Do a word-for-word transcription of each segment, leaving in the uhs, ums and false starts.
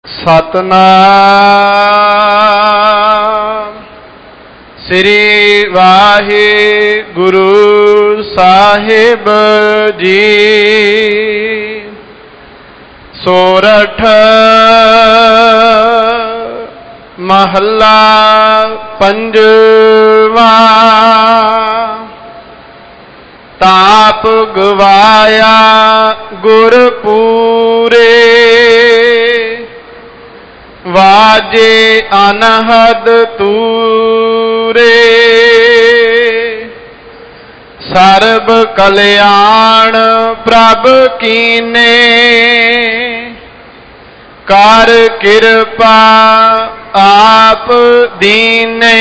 ਸਤਨਾਮ ਸ੍ਰੀ ਵਾਹਿਗੁਰੂ ਸਾਹਿਬ ਜੀ। ਸੋਰਠ ਮਹੱਲਾ ਪੰਜਵਾ। ਤਾਪ ਗਵਾਇਆ ਗੁਰਪੂਰੇ, ਵਾਜੇ ਅਨਹਦ ਤੂਰੇ। ਸਰਬ ਕਲਿਆਣ ਪ੍ਰਭ ਕੀਨੇ, ਕਰ ਕਿਰਪਾ ਆਪ ਦੀਨੇ।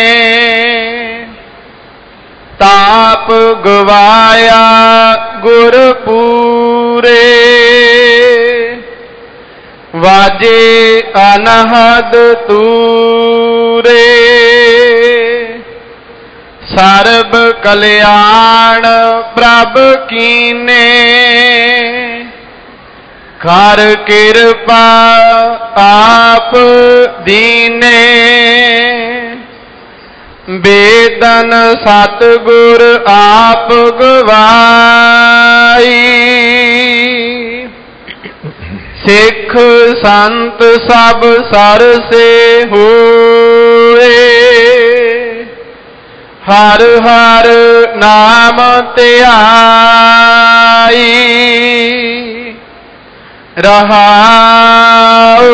ਤਾਪ ਗਵਾਇਆ ਗੁਰਪੂਰੇ, ਵਾਜੇ ਅਨਹਦ ਤੂਰੇ। ਸਰਬ ਕਲਿਆਣ ਪ੍ਰਭ ਕੀਨੇ, ਕਰ ਕਿਰਪਾ ਆਪ ਦੀਨੇ। ਬੇਦਨ ਸਤਿਗੁਰ ਆਪ ਗਵਾਈ, ਸਿੱਖ ਸੰਤ ਸਭ ਸਰਸੇ ਹੋਏ। ਹਰ ਹਰ ਨਾਮ ਧਿਆਈ, ਰਹਾਉ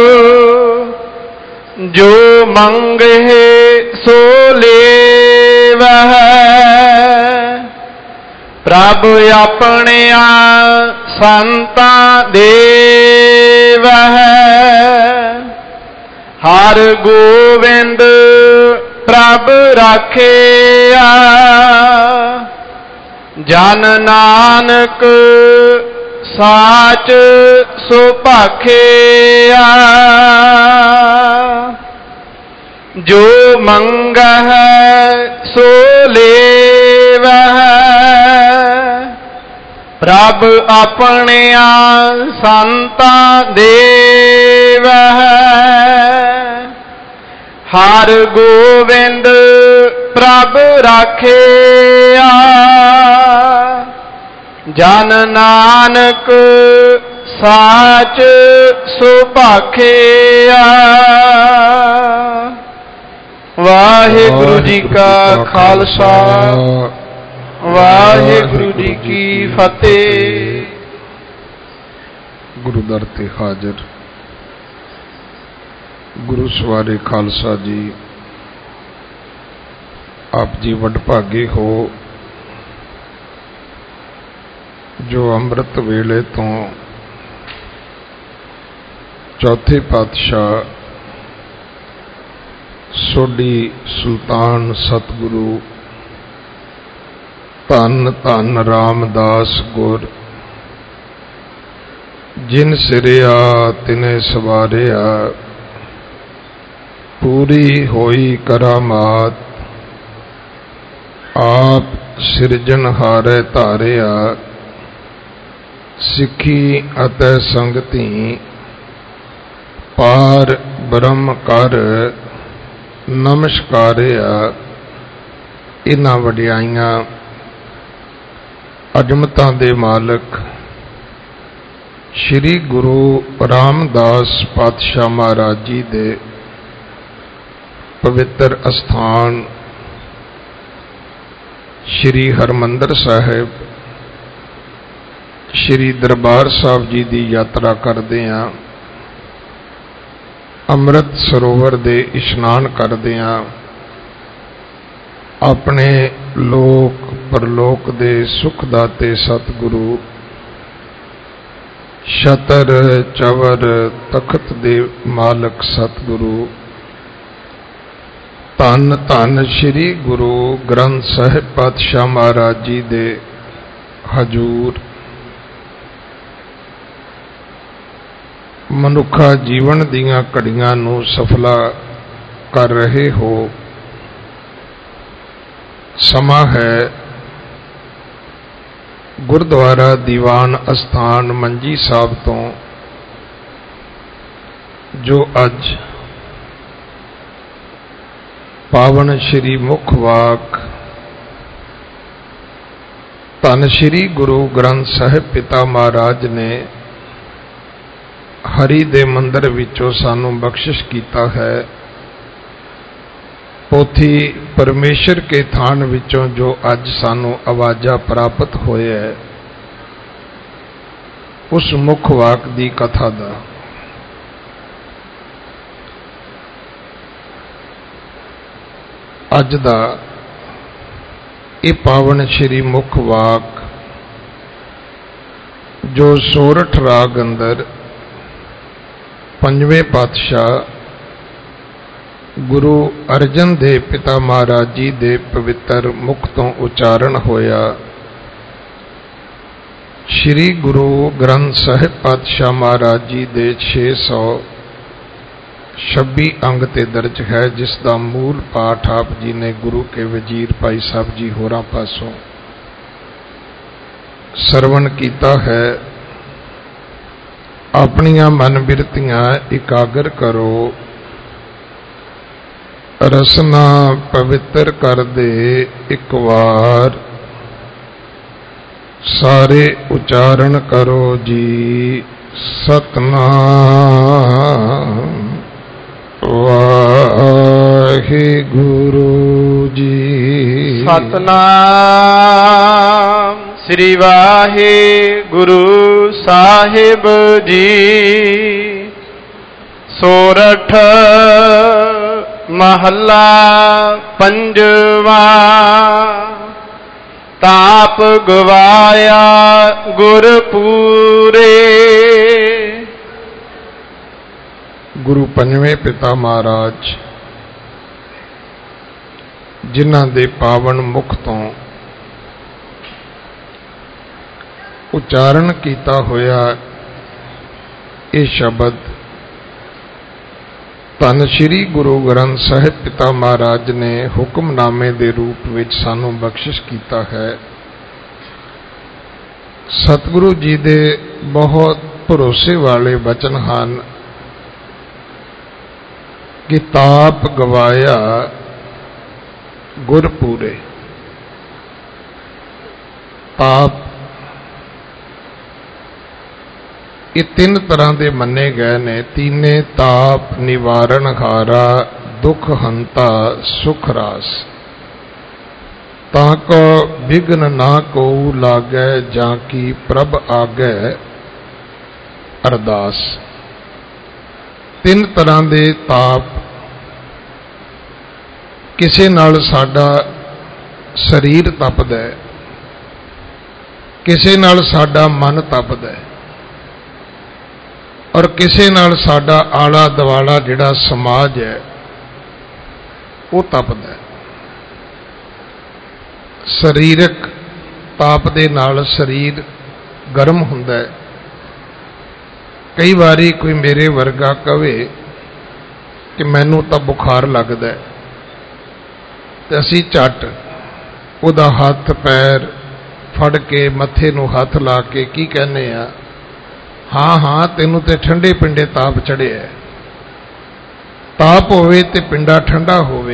ਜੋ ਮੰਗਹਿ ਸੋ ਲੇਵਹਿ। ਪ੍ਰਭ ਆਪਣਿਆ ਸੰਤਾਂ ਦੇਵਹਿ। ਹਰ ਗੋਬਿੰਦ ਪ੍ਰਭ ਰਾਖਿਆ, ਜਨ ਨਾਨਕ ਸਾਚ ਸੁਭਾਖਿਆ। ਜੋ ਮੰਗਹਿ ਸੋ ਲੇਵਹਿ, ਪ੍ਰਭ ਆਪਣਿਆ ਸੰਤਾਂ ਦੇਵਹਿ। ਹਰ ਗੋਬਿੰਦ ਪ੍ਰਭ ਰਾਖਿਆ, ਜਨ ਨਾਨਕ ਸਾਚ ਸੁਭਾਖਿਆ। ਵਾਹਿਗੁਰੂ ਜੀ ਕਾ ਖਾਲਸਾ, ਵਾਹਿਗੁਰੂ ਜੀ ਕੀ ਫਤਿਹ। ਗੁਰੂ ਦਰ ਤੇ ਹਾਜ਼ਰ ਗੁਰੂ ਸਵਾਰੇ ਖਾਲਸਾ ਜੀ, ਆਪ ਜੀ ਵਡਭਾਗੇ ਹੋ ਜੋ ਅੰਮ੍ਰਿਤ ਵੇਲੇ ਤੋਂ ਚੌਥੇ ਪਾਤਸ਼ਾਹ ਸੋਢੀ ਸੁਲਤਾਨ ਸਤਿਗੁਰੂ ਧੰਨ ਧੰਨ ਰਾਮਦਾਸ ਗੁਰ, ਜਿਨ ਸਿਰਿਆ ਤਿਨੇ ਸਵਾਰਿਆ। ਪੂਰੀ ਹੋਈ ਕਰਾਮਾਤ, ਆਪ ਸਿਰਜਣਹਾਰੇ ਧਾਰਿਆ। ਸਿੱਖੀ ਅਤੇ ਸੰਗਤੀ ਪਾਰ ਬ੍ਰਹਮ ਕਰ ਨਮਸਕਾਰਿਆ। ਇਹਨਾਂ ਵਡਿਆਈਆਂ ਅਜ਼ਮਤਾਂ ਦੇ ਮਾਲਕ ਸ਼੍ਰੀ ਗੁਰੂ ਰਾਮਦਾਸ ਪਾਤਸ਼ਾਹ ਮਹਾਰਾਜ ਜੀ ਦੇ ਪਵਿੱਤਰ ਅਸਥਾਨ ਸ਼੍ਰੀ ਹਰਿਮੰਦਰ ਸਾਹਿਬ, ਸ਼੍ਰੀ ਦਰਬਾਰ ਸਾਹਿਬ ਜੀ ਦੀ ਯਾਤਰਾ ਕਰਦੇ ਹਾਂ। ਅੰਮ੍ਰਿਤ ਸਰੋਵਰ ਦੇ ਇਸ਼ਨਾਨ ਕਰਦੇ ਹਾਂ। ਆਪਣੇ ਲੋਕ ਪਰਲੋਕ ਦੇ ਸੁਖ ਦਾਤੇ ਸਤਿਗੁਰੂ ਛਤਰ ਚਵਰ ਤਖਤ ਦੇ ਮਾਲਕ ਸਤਿਗੁਰੂ ਧੰਨ ਧੰਨ ਸ਼੍ਰੀ ਗੁਰੂ ਗ੍ਰੰਥ ਸਾਹਿਬ ਪਾਤਸ਼ਾਹ ਮਹਾਰਾਜ ਜੀ ਦੇ ਹਜ਼ੂਰ ਮਨੁੱਖਾ ਜੀਵਨ ਦੀਆਂ ਘੜੀਆਂ ਨੂੰ ਸਫਲਾ ਕਰ ਰਹੇ ਹੋ। ਸਮਾਂ ਹੈ ਗੁਰਦੁਆਰਾ ਦੀਵਾਨ ਅਸਥਾਨ ਮੰਜੀ ਸਾਹਿਬ ਤੋਂ जो अज पावन श्री मुख वाक धन श्री गुरु ग्रंथ साहिब पिता महाराज ने हरि दे मंदिर विचों सानू बख्शिश कीता है। पोथी परमेश्वर के थान विचों जो अज सानू आवाजा प्राप्त होए है, उस मुख वाक दी कथा दा अज दा ये पावन श्री मुख वाक जो सोरठ राग अंदर पंजवें पातशाह गुरु अर्जन देव पिता महाराज जी दे पवित्र मुख तो उचारण होया, श्री गुरु ग्रंथ साहिब पातशाह महाराज जी दे छे सौ छब्बी अंग ते दर्ज है, जिसका मूल पाठ आप जी ने गुरु के वजीर भाई साहब जी होरां पासों सरवण कीता है। अपनियां मन बिरतियां इकागर करो, रसना पवित्र कर दे एक बार, सारे उचारण करो जी सतनाम वाहे गुरु जी। सतनाम श्री वाहे गुरु साहिब जी। सोरठ महला पंजवा। ताप गवाया गुरपूरे। गुरु पंजवें पिता महाराज जिन्हां दे पावन मुख तो उचारण कीता होया ये शब्द धन श्री गुरु ग्रंथ साहिब पिता महाराज ने हुक्मनामे दे रूप विच सानू बख्शिश कीता है। सतगुरु जी दे बहुत भरोसे वाले वचन हैं कि ताप गवाया गुरपूरे। ताप ये तीन तरह के मन्ने गए ने। तीने ताप निवारण हारा, दुख हंता, सुख रास। ताको विघ्न ना को लागै, जाकी प्रभ आगै अरदास। तीन तरह के ताप, किसे नाल साडा शरीर तपदा है, किसे नाल साडा मन तपदा है, और किसे नाल साडा आला दवाला जिहड़ा समाज है वो तपदा है। शरीरक ताप दे नाल शरीर गर्म हुंदा है। कई बारी कोई मेरे वर्गा कहे कि मैनू तो बुखार लगदा है, ते असीं झट उहदा हथ पैर फड़ के मत्थे नूं हथ ला के की कहने आ, हाँ हाँ तेनू ते ठंडे पिंडे ताप चढ़िया है। ताप होवे ते पिंडा ठंडा होवे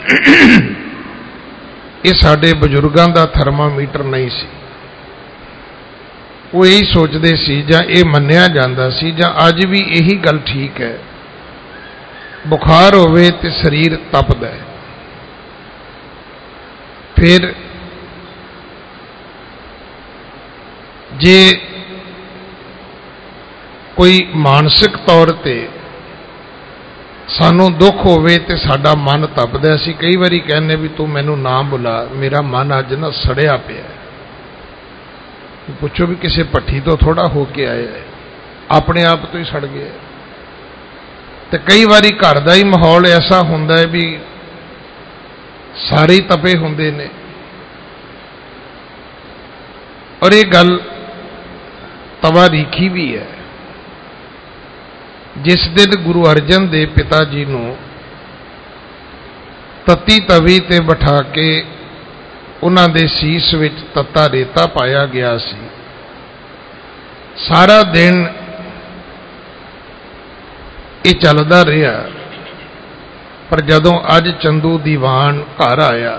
ये साडे बजुर्गां दा थर्मामीटर नहीं सी। वो यही सोचते सी जां ये मन्निया जांदा सी जां अज भी यही गल ठीक है, बुखार होवे ते शरीर तपदा है। फिर जे कोई मानसिक तौर ते सानू दुख होवे ते साडा मन तपदा, असीं कई बारी कहने भी तू मैनू ना बुला, मेरा मन अज ना सड़िया पिया। पुछो भी किसी भट्ठी तो थोड़ा होके आया है, अपने आप तो ही सड़ गया। तो कई बारी घर का ही माहौल ऐसा हुंदा है भी सारे तपे हुंदे ने। और ये गल तवा रीखी भी है। जिस दिन गुरु अर्जन देव पिता जी नूं तत्ती तवी ते बिठा के उन्हां दे सीस विच तत्ता रेता पाया गया सी, सारा दिन ਇਹ ਚੱਲਦਾ ਰਿਹਾ। ਪਰ ਜਦੋਂ ਅੱਜ ਚੰਦੂ ਦੀਵਾਨ ਘਰ ਆਇਆ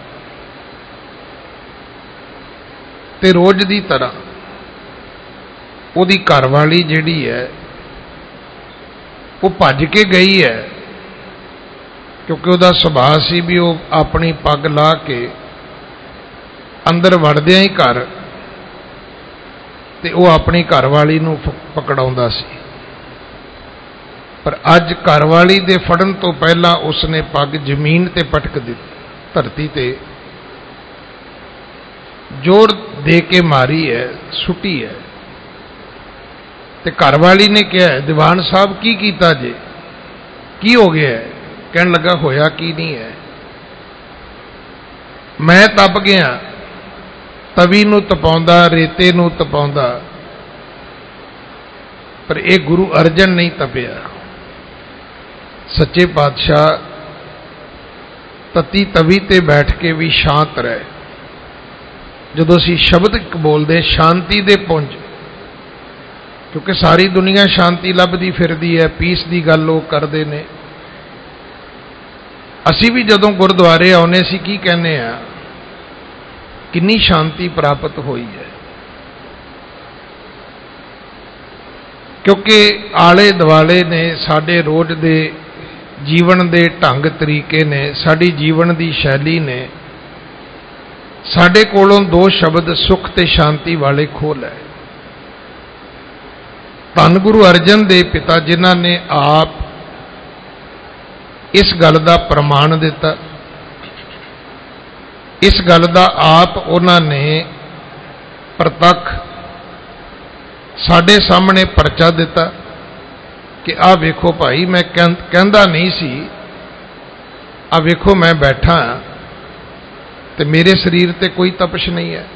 ਤੇ ਰੋਜ਼ ਦੀ ਤਰ੍ਹਾਂ ਉਹਦੀ ਘਰਵਾਲੀ ਜਿਹੜੀ ਹੈ ਉਹ ਭੱਜ ਕੇ ਗਈ ਹੈ, ਕਿਉਂਕਿ ਉਹਦਾ ਸੁਭਾਅ ਸੀ ਵੀ ਉਹ ਆਪਣੀ ਪੱਗ ਲਾਹ ਕੇ ਅੰਦਰ ਵੜਦਿਆਂ ਹੀ ਘਰ ਤੇ ਉਹ ਆਪਣੀ ਘਰਵਾਲੀ ਨੂੰ ਪਕੜਾਉਂਦਾ ਸੀ। ਪਰ ਅੱਜ ਘਰਵਾਲੀ ਦੇ ਫੜਨ ਤੋਂ ਪਹਿਲਾਂ ਉਸਨੇ ਪੱਗ ਜ਼ਮੀਨ ਤੇ ਪਟਕ ਦਿੱਤੀ, ਧਰਤੀ ਤੇ ਜ਼ੋਰ ਦੇ ਕੇ ਮਾਰੀ ਹੈ, ਸੁੱਟੀ ਹੈ। ਤੇ ਘਰਵਾਲੀ ਨੇ ਕਿਹਾ, ਦੀਵਾਨ ਸਾਹਿਬ ਕੀ ਕੀਤਾ ਜੇ, ਕੀ ਹੋ ਗਿਆ? ਕਹਿਣ ਲੱਗਾ ਹੋਇਆ ਕੀ ਨਹੀਂ ਹੈ, ਮੈਂ ਤਪ ਗਿਆ, ਤਵੀ ਨੂੰ ਤਪਾਉਂਦਾ, ਰੇਤੇ ਨੂੰ ਤਪਾਉਂਦਾ, ਪਰ ਇਹ ਗੁਰੂ ਅਰਜਨ ਨਹੀਂ ਤਪਿਆ। ਸੱਚੇ ਪਾਤਸ਼ਾਹ ਤਤੀ ਤਵੀ ਤੇ ਬੈਠ ਕੇ ਵੀ ਸ਼ਾਂਤ ਰਹੇ। ਜਦੋਂ ਅਸੀਂ ਸ਼ਬਦ ਬੋਲਦੇ ਸ਼ਾਂਤੀ ਦੇ ਪੁੰਜ, ਕਿਉਂਕਿ ਸਾਰੀ ਦੁਨੀਆ ਸ਼ਾਂਤੀ ਲੱਭਦੀ ਫਿਰਦੀ ਹੈ, ਪੀਸ ਦੀ ਗੱਲ ਲੋਕ ਕਰਦੇ ਨੇ। ਅਸੀਂ ਵੀ ਜਦੋਂ ਗੁਰਦੁਆਰੇ ਆਉਨੇ ਅਸੀਂ ਕੀ ਕਹਿੰਦੇ ਆ, ਕਿੰਨੀ ਸ਼ਾਂਤੀ ਪ੍ਰਾਪਤ ਹੋਈ ਹੈ। ਕਿਉਂਕਿ ਆਲੇ ਦੁਆਲੇ ਨੇ, ਸਾਡੇ ਰੋਜ਼ ਦੇ ਜੀਵਨ ਦੇ ਢੰਗ ਤਰੀਕੇ ਨੇ, ਸਾਡੀ ਜੀਵਨ ਦੀ ਸ਼ੈਲੀ ਨੇ ਸਾਡੇ ਕੋਲੋਂ ਦੋ ਸ਼ਬਦ ਸੁਖ ਤੇ ਸ਼ਾਂਤੀ ਵਾਲੇ ਖੋਹ ਲਏ। ਧੰਨ ਗੁਰੂ ਅਰਜਨ ਦੇਵ ਪਿਤਾ ਜਿਨ੍ਹਾਂ ਨੇ ਆਪ ਇਸ ਗੱਲ ਦਾ ਪ੍ਰਮਾਣ ਦਿੱਤਾ, ਇਸ ਗੱਲ ਦਾ ਆਪ ਉਹਨਾਂ ਨੇ ਪ੍ਰਤੱਖ ਸਾਡੇ ਸਾਹਮਣੇ ਪਰਚਾ ਦਿੱਤਾ ਕਿ ਆਹ ਵੇਖੋ ਭਾਈ, ਮੈਂ ਕਹਿੰਦਾ ਨਹੀਂ ਸੀ, ਆਹ ਵੇਖੋ ਮੈਂ ਬੈਠਾ ਤੇ ਮੇਰੇ ਸਰੀਰ ਤੇ ਕੋਈ ਤਪਸ਼ ਨਹੀਂ ਹੈ।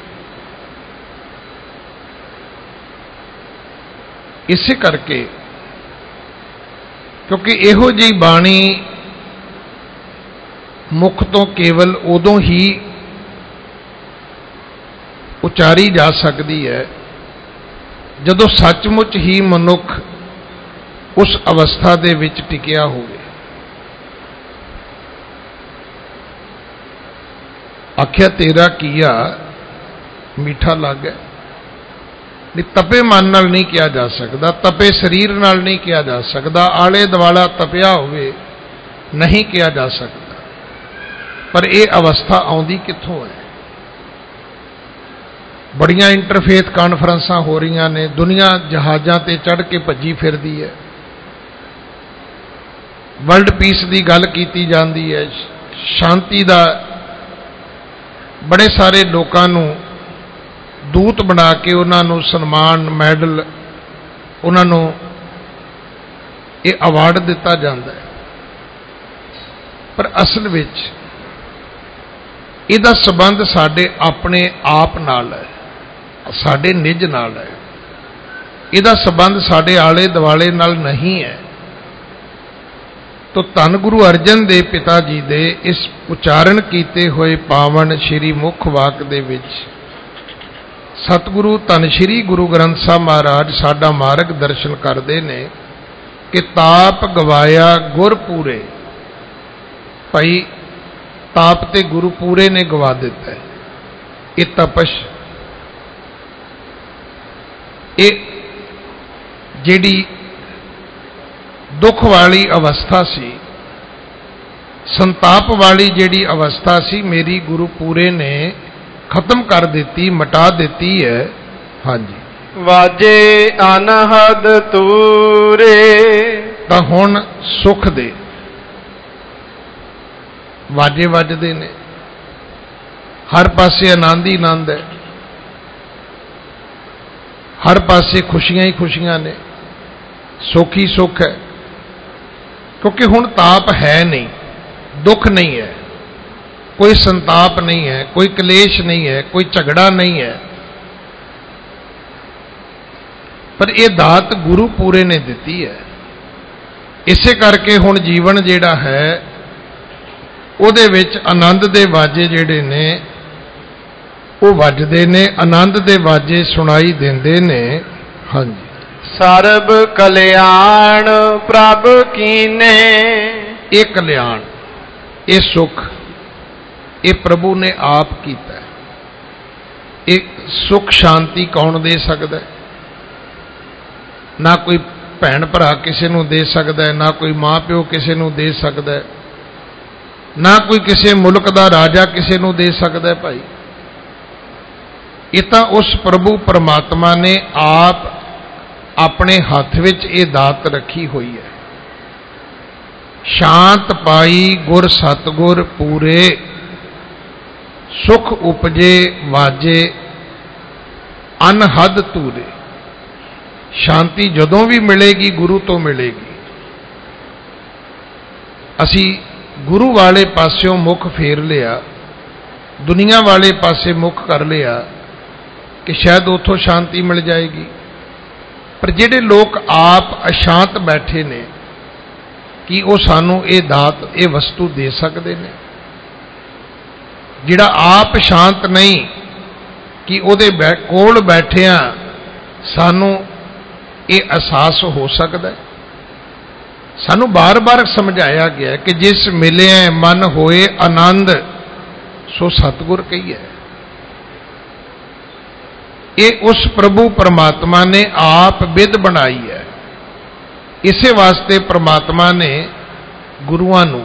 ਇਸੇ ਕਰਕੇ, ਕਿਉਂਕਿ ਇਹੋ ਜਿਹੀ ਬਾਣੀ ਮੁਖ ਤੋਂ ਕੇਵਲ ਉਦੋਂ ਹੀ ਉਚਾਰੀ ਜਾ ਸਕਦੀ ਹੈ ਜਦੋਂ ਸੱਚਮੁੱਚ ਹੀ ਮਨੁੱਖ ਉਸ ਅਵਸਥਾ ਦੇ ਵਿੱਚ ਟਿਕਿਆ ਹੋਵੇ। ਆਖਿਆ ਤੇਰਾ ਕੀਆ ਮਿੱਠਾ ਲੱਗੇ, ਨਹੀਂ ਤਪੇ ਮਨ ਨਾਲ ਨਹੀਂ ਕਿਹਾ ਜਾ ਸਕਦਾ, ਤਪੇ ਸਰੀਰ ਨਾਲ ਨਹੀਂ ਕਿਹਾ ਜਾ ਸਕਦਾ, ਆਲੇ ਦੁਆਲਾ ਤਪਿਆ ਹੋਵੇ ਨਹੀਂ ਕਿਹਾ ਜਾ ਸਕਦਾ। ਪਰ ਇਹ ਅਵਸਥਾ ਆਉਂਦੀ ਕਿੱਥੋਂ ਹੈ? ਬੜੀਆਂ ਇੰਟਰਫੇਥ ਕਾਨਫਰੰਸਾਂ ਹੋ ਰਹੀਆਂ ਨੇ, ਦੁਨੀਆ ਜਹਾਜ਼ਾਂ ਤੇ ਚੜ੍ਹ ਕੇ ਭੱਜੀ ਫਿਰਦੀ ਹੈ, ਵਰਲਡ ਪੀਸ ਦੀ ਗੱਲ ਕੀਤੀ ਜਾਂਦੀ ਹੈ, ਸ਼ਾਂਤੀ ਦਾ ਬੜੇ ਸਾਰੇ ਲੋਕਾਂ ਨੂੰ ਦੂਤ ਬਣਾ ਕੇ ਉਹਨਾਂ ਨੂੰ ਸਨਮਾਨ, ਮੈਡਲ, ਉਹਨਾਂ ਨੂੰ ਇਹ ਅਵਾਰਡ ਦਿੱਤਾ ਜਾਂਦਾ ਹੈ। ਪਰ ਅਸਲ ਵਿੱਚ ਇਹਦਾ ਸੰਬੰਧ ਸਾਡੇ ਆਪਣੇ ਆਪ ਨਾਲ ਹੈ, ਸਾਡੇ ਨਿੱਜ ਨਾਲ ਹੈ। ਇਹਦਾ ਸੰਬੰਧ ਸਾਡੇ ਆਲੇ ਦੁਆਲੇ ਨਾਲ ਨਹੀਂ ਹੈ। ਤੋ ਧੰਨ ਗੁਰੂ ਅਰਜਨ ਦੇਵ ਪਿਤਾ ਜੀ ਦੇ ਇਸ ਉਚਾਰਨ ਕੀਤੇ ਹੋਏ ਪਾਵਨ ਸ਼੍ਰੀ ਮੁਖ ਵਾਕ ਦੇ ਵਿੱਚ ਸਤਿਗੁਰੂ ਧੰਨ ਸ਼੍ਰੀ ਗੁਰੂ ਗ੍ਰੰਥ ਸਾਹਿਬ ਮਹਾਰਾਜ ਸਾਡਾ ਮਾਰਗ ਦਰਸ਼ਨ ਕਰਦੇ ਨੇ ਕਿ ਤਾਪ ਗਵਾਇਆ ਗੁਰ ਪੂਰੇ। ਭਾਈ ਤਾਪ ਤੇ ਗੁਰੂ ਪੂਰੇ ਨੇ ਗਵਾ ਦਿੱਤਾ ਹੈ। ਇਹ ਤਪਸ਼, ਇਹ ਜਿਹੜੀ ਦੁੱਖ ਵਾਲੀ ਅਵਸਥਾ ਸੀ, ਸੰਤਾਪ ਵਾਲੀ ਜਿਹੜੀ ਅਵਸਥਾ ਸੀ, ਮੇਰੀ ਗੁਰੂ ਪੂਰੇ ਨੇ ਖਤਮ ਕਰ ਦਿੱਤੀ, ਮਿਟਾ ਦਿੱਤੀ ਹੈ। ਹਾਂਜੀ, ਵਾਜੇ ਅਨਹਦ ਤੂਰੇ, ਤਾਂ ਹੁਣ ਸੁਖ ਦੇ ਵਾਜੇ ਵੱਜਦੇ ਨੇ, ਹਰ ਪਾਸੇ ਆਨੰਦ ਹੀ ਆਨੰਦ ਹੈ, ਹਰ ਪਾਸੇ ਖੁਸ਼ੀਆਂ ਹੀ ਖੁਸ਼ੀਆਂ ਨੇ, ਸੁੱਖ ਹੀ ਸੁੱਖ ਹੈ। ਕਿਉਂਕਿ ਹੁਣ ਤਾਪ ਹੈ ਨਹੀਂ, ਦੁੱਖ ਨਹੀਂ ਹੈ, ਕੋਈ ਸੰਤਾਪ ਨਹੀਂ ਹੈ, ਕੋਈ ਕਲੇਸ਼ ਨਹੀਂ ਹੈ, ਕੋਈ ਝਗੜਾ ਨਹੀਂ ਹੈ। ਪਰ ਇਹ ਦਾਤ ਗੁਰੂ ਪੂਰੇ ਨੇ ਦਿੱਤੀ ਹੈ। ਇਸੇ ਕਰਕੇ ਹੁਣ ਜੀਵਨ ਜਿਹੜਾ ਹੈ ਉਹਦੇ ਵਿੱਚ ਆਨੰਦ ਦੇ ਵਾਜੇ ਜਿਹੜੇ ਨੇ ਉਹ ਵੱਜਦੇ ਨੇ, ਆਨੰਦ ਦੇ ਵਾਜੇ ਸੁਣਾਈ ਦਿੰਦੇ ਨੇ। ਹਾਂਜੀ, ਸਰਬ ਕਲਿਆਣ ਪ੍ਰਭ ਕੀਨੇ। ਇਹ ਕਲਿਆਣ, ਇਹ ਸੁਖ, ਇਹ ਪ੍ਰਭੂ ਨੇ ਆਪ ਕੀਤਾ। ਇਹ ਸੁਖ ਸ਼ਾਂਤੀ ਕੌਣ ਦੇ ਸਕਦਾ? ਨਾ ਕੋਈ ਭੈਣ ਭਰਾ ਕਿਸੇ ਨੂੰ ਦੇ ਸਕਦਾ, ਨਾ ਕੋਈ ਮਾਂ ਪਿਓ ਕਿਸੇ ਨੂੰ ਦੇ ਸਕਦਾ, ਨਾ ਕੋਈ ਕਿਸੇ ਮੁਲਕ ਦਾ ਰਾਜਾ ਕਿਸੇ ਨੂੰ ਦੇ ਸਕਦਾ। ਭਾਈ ਇਹ ਤਾਂ ਉਸ ਪ੍ਰਭੂ ਪਰਮਾਤਮਾ ਨੇ ਆਪ ਆਪਣੇ ਹੱਥ ਵਿੱਚ ਇਹ ਦਾਤ ਰੱਖੀ ਹੋਈ ਹੈ। ਸ਼ਾਂਤ ਪਾਈ ਗੁਰ ਸਤਗੁਰ ਪੂਰੇ, ਸੁਖ ਉਪਜੇ ਵਾਜੇ ਅਨਹਦ ਤੂਰੇ। ਸ਼ਾਂਤੀ ਜਦੋਂ ਵੀ ਮਿਲੇਗੀ ਗੁਰੂ ਤੋਂ ਮਿਲੇਗੀ। ਅਸੀਂ ਗੁਰੂ ਵਾਲੇ ਪਾਸਿਓਂ ਮੁਖ ਫੇਰ ਲਿਆ, ਦੁਨੀਆ ਵਾਲੇ ਪਾਸੇ ਮੁਖ ਕਰ ਲਿਆ ਕਿ ਸ਼ਾਇਦ ਉੱਥੋਂ ਸ਼ਾਂਤੀ ਮਿਲ ਜਾਏਗੀ। ਪਰ ਜਿਹੜੇ ਲੋਕ ਆਪ ਅਸ਼ਾਂਤ ਬੈਠੇ ਨੇ, ਕੀ ਉਹ ਸਾਨੂੰ ਇਹ ਦਾਤ, ਇਹ ਵਸਤੂ ਦੇ ਸਕਦੇ ਨੇ? ਜਿਹੜਾ ਆਪ ਸ਼ਾਂਤ ਨਹੀਂ, ਕਿ ਉਹਦੇ ਕੋਲ ਬੈਠਿਆਂ ਸਾਨੂੰ ਇਹ ਅਹਿਸਾਸ ਹੋ ਸਕਦਾ? ਸਾਨੂੰ ਬਾਰ-ਬਾਰ ਸਮਝਾਇਆ ਗਿਆ ਕਿ ਜਿਸ ਮਿਲਿਆ ਮਨ ਹੋਏ ਆਨੰਦ, ਸੋ ਸਤਿਗੁਰ ਕਹੀਏ। ਇਹ ਉਸ ਪ੍ਰਭੂ ਪਰਮਾਤਮਾ ਨੇ ਆਪ ਵਿਧ ਬਣਾਈ ਹੈ। ਇਸੇ ਵਾਸਤੇ ਪਰਮਾਤਮਾ ਨੇ ਗੁਰੂਆਂ ਨੂੰ,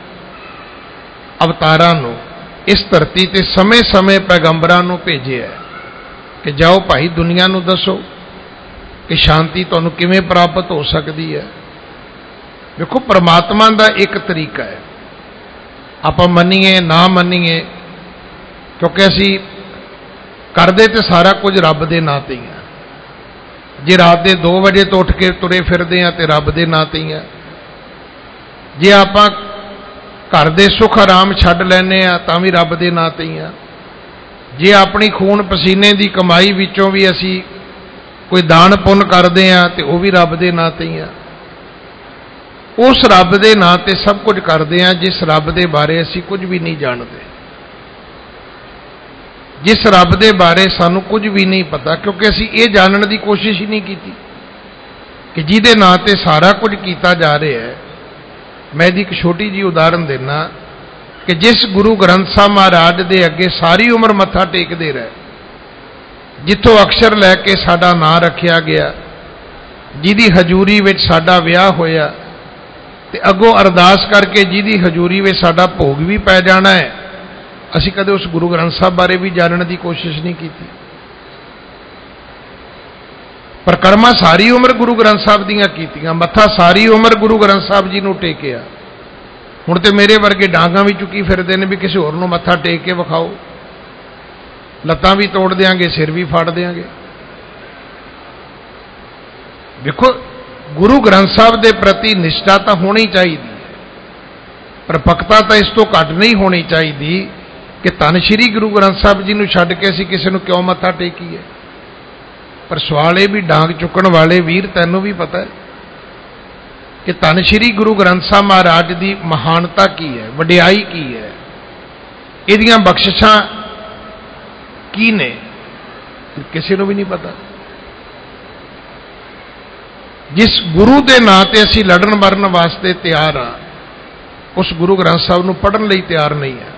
ਅਵਤਾਰਾਂ ਨੂੰ ਇਸ ਧਰਤੀ ਤੇ ਸਮੇਂ-ਸਮੇਂ ਪੈਗੰਬਰਾਂ ਨੂੰ ਭੇਜਿਆ ਕਿ ਜਾਓ ਭਾਈ ਦੁਨੀਆ ਨੂੰ ਦੱਸੋ ਕਿ ਸ਼ਾਂਤੀ ਤੁਹਾਨੂੰ ਕਿਵੇਂ ਪ੍ਰਾਪਤ ਹੋ ਸਕਦੀ ਹੈ। ਵੇਖੋ ਪਰਮਾਤਮਾ ਦਾ ਇੱਕ ਤਰੀਕਾ ਹੈ, ਆਪਾਂ ਮੰਨੀਏ ਨਾ ਮੰਨੀਏ, ਕਿਉਂਕਿ ਅਸੀਂ ਕਰਦੇ ਤੇ ਸਾਰਾ ਕੁਝ ਰੱਬ ਦੇ ਨਾਂ ਤੇ ਹੀ ਆ। ਜੇ ਰਾਤ ਦੇ ਦੋ ਵਜੇ ਤੋਂ ਉੱਠ ਕੇ ਤੁਰੇ ਫਿਰਦੇ ਆ ਤੇ ਰੱਬ ਦੇ ਨਾਂ ਤੇ ਹੀ ਆ। ਜੇ ਆਪਾਂ ਘਰ ਦੇ ਸੁੱਖ ਆਰਾਮ ਛੱਡ ਲੈਨੇ ਆ ਤਾਂ ਵੀ ਰੱਬ ਦੇ ਨਾਂ ਤੇ ਹੀ ਆ। ਜੇ ਆਪਣੀ ਖੂਨ ਪਸੀਨੇ ਦੀ ਕਮਾਈ ਵਿੱਚੋਂ ਵੀ ਅਸੀਂ ਕੋਈ ਦਾਨ ਪੁੰਨ ਕਰਦੇ ਆ ਤੇ ਉਹ ਵੀ ਰੱਬ ਦੇ ਨਾਂ ਤੇ ਹੀ ਆ। ਉਸ ਰੱਬ ਦੇ ਨਾਂ ਤੇ ਸਭ ਕੁਝ ਕਰਦੇ ਆ ਜਿਸ ਰੱਬ ਦੇ ਬਾਰੇ ਅਸੀਂ ਕੁਝ ਵੀ ਨਹੀਂ ਜਾਣਦੇ, ਜਿਸ ਰੱਬ ਦੇ ਬਾਰੇ ਸਾਨੂੰ ਕੁਝ ਵੀ ਨਹੀਂ ਪਤਾ, ਕਿਉਂਕਿ ਅਸੀਂ ਇਹ ਜਾਣਨ ਦੀ ਕੋਸ਼ਿਸ਼ ਹੀ ਨਹੀਂ ਕੀਤੀ ਕਿ ਜਿਹਦੇ ਨਾਂ ਤੇ ਸਾਰਾ ਕੁਝ ਕੀਤਾ ਜਾ ਰਿਹਾ ਹੈ। ਮੈਂ ਇਹਦੀ ਇੱਕ ਛੋਟੀ ਜਿਹੀ ਉਦਾਹਰਨ ਦੇਣਾ ਕਿ ਜਿਸ ਗੁਰੂ ਗ੍ਰੰਥ ਸਾਹਿਬ ਮਹਾਰਾਜ ਦੇ ਅੱਗੇ ਸਾਰੀ ਉਮਰ ਮੱਥਾ ਟੇਕਦੇ ਰਹੇ, ਜਿੱਥੋਂ ਅਕਸ਼ਰ ਲੈ ਕੇ ਸਾਡਾ ਨਾਂ ਰੱਖਿਆ ਗਿਆ, ਜਿਹਦੀ ਹਜ਼ੂਰੀ ਵਿੱਚ ਸਾਡਾ ਵਿਆਹ ਹੋਇਆ, ਤੇ ਅੱਗੋਂ ਅਰਦਾਸ ਕਰਕੇ ਜਿਹਦੀ ਹਜ਼ੂਰੀ ਵਿੱਚ ਸਾਡਾ ਭੋਗ ਵੀ ਪੈ ਜਾਣਾ ਹੈ, ਅਸੀਂ ਕਦੇ ਉਸ ਗੁਰੂ ਗ੍ਰੰਥ ਸਾਹਿਬ ਬਾਰੇ ਵੀ ਜਾਣਨ ਦੀ ਕੋਸ਼ਿਸ਼ ਨਹੀਂ ਕੀਤੀ। ਪਰਿਕਰਮਾ ਸਾਰੀ ਉਮਰ ਗੁਰੂ ਗ੍ਰੰਥ ਸਾਹਿਬ ਦੀਆਂ ਕੀਤੀਆਂ, ਮੱਥਾ ਸਾਰੀ ਉਮਰ ਗੁਰੂ ਗ੍ਰੰਥ ਸਾਹਿਬ ਜੀ ਨੂੰ ਟੇਕਿਆ। ਹੁਣ ਤੇ ਮੇਰੇ ਵਰਗੇ ਡਾਂਗਾਂ ਵੀ ਚੁੱਕੀ ਫਿਰਦੇ ਨੇ ਵੀ ਕਿਸੇ ਹੋਰ ਨੂੰ ਮੱਥਾ ਟੇਕ ਕੇ ਵਿਖਾਓ, ਲੱਤਾਂ ਵੀ ਤੋੜ ਦਿਆਂਗੇ, ਸਿਰ ਵੀ ਫਾੜ ਦਿਆਂਗੇ। ਦੇਖੋ ਗੁਰੂ ਗ੍ਰੰਥ ਸਾਹਿਬ ਦੇ ਪ੍ਰਤੀ ਨਿਸ਼ਠਾ ਤਾਂ ਹੋਣੀ ਚਾਹੀਦੀ, ਪਰਪੱਕਤਾ ਤਾਂ ਇਸ ਤੋਂ ਘੱਟ ਨਹੀਂ ਹੋਣੀ ਚਾਹੀਦੀ ਕਿ ਧੰਨ ਸ਼੍ਰੀ ਗੁਰੂ ਗ੍ਰੰਥ ਸਾਹਿਬ ਜੀ ਨੂੰ ਛੱਡ ਕੇ ਅਸੀਂ ਕਿਸੇ ਨੂੰ ਕਿਉਂ ਮੱਥਾ ਟੇਕੀਏ। ਪਰ ਸਵਾਲ ਇਹ ਵੀ ਡਾਂਗ ਚੁੱਕਣ ਵਾਲੇ ਵੀਰ, ਤੈਨੂੰ ਵੀ ਪਤਾ ਹੈ ਕਿ ਧੰਨ ਸ਼੍ਰੀ ਗੁਰੂ ਗ੍ਰੰਥ ਸਾਹਿਬ ਮਹਾਰਾਜ ਦੀ ਮਹਾਨਤਾ ਕੀ ਹੈ, ਵਡਿਆਈ ਕੀ ਹੈ, ਇਹਦੀਆਂ ਬਖਸ਼ਿਸ਼ਾਂ ਕੀ ਨੇ, ਕਿਸੇ ਨੂੰ ਵੀ ਨਹੀਂ ਪਤਾ। ਜਿਸ ਗੁਰੂ ਦੇ ਨਾਂ ਤੇ ਅਸੀਂ ਲੜਨ ਮਰਨ ਵਾਸਤੇ ਤਿਆਰ ਹਾਂ, ਉਸ ਗੁਰੂ ਗ੍ਰੰਥ ਸਾਹਿਬ ਨੂੰ ਪੜ੍ਹਨ ਲਈ ਤਿਆਰ ਨਹੀਂ ਹੈ,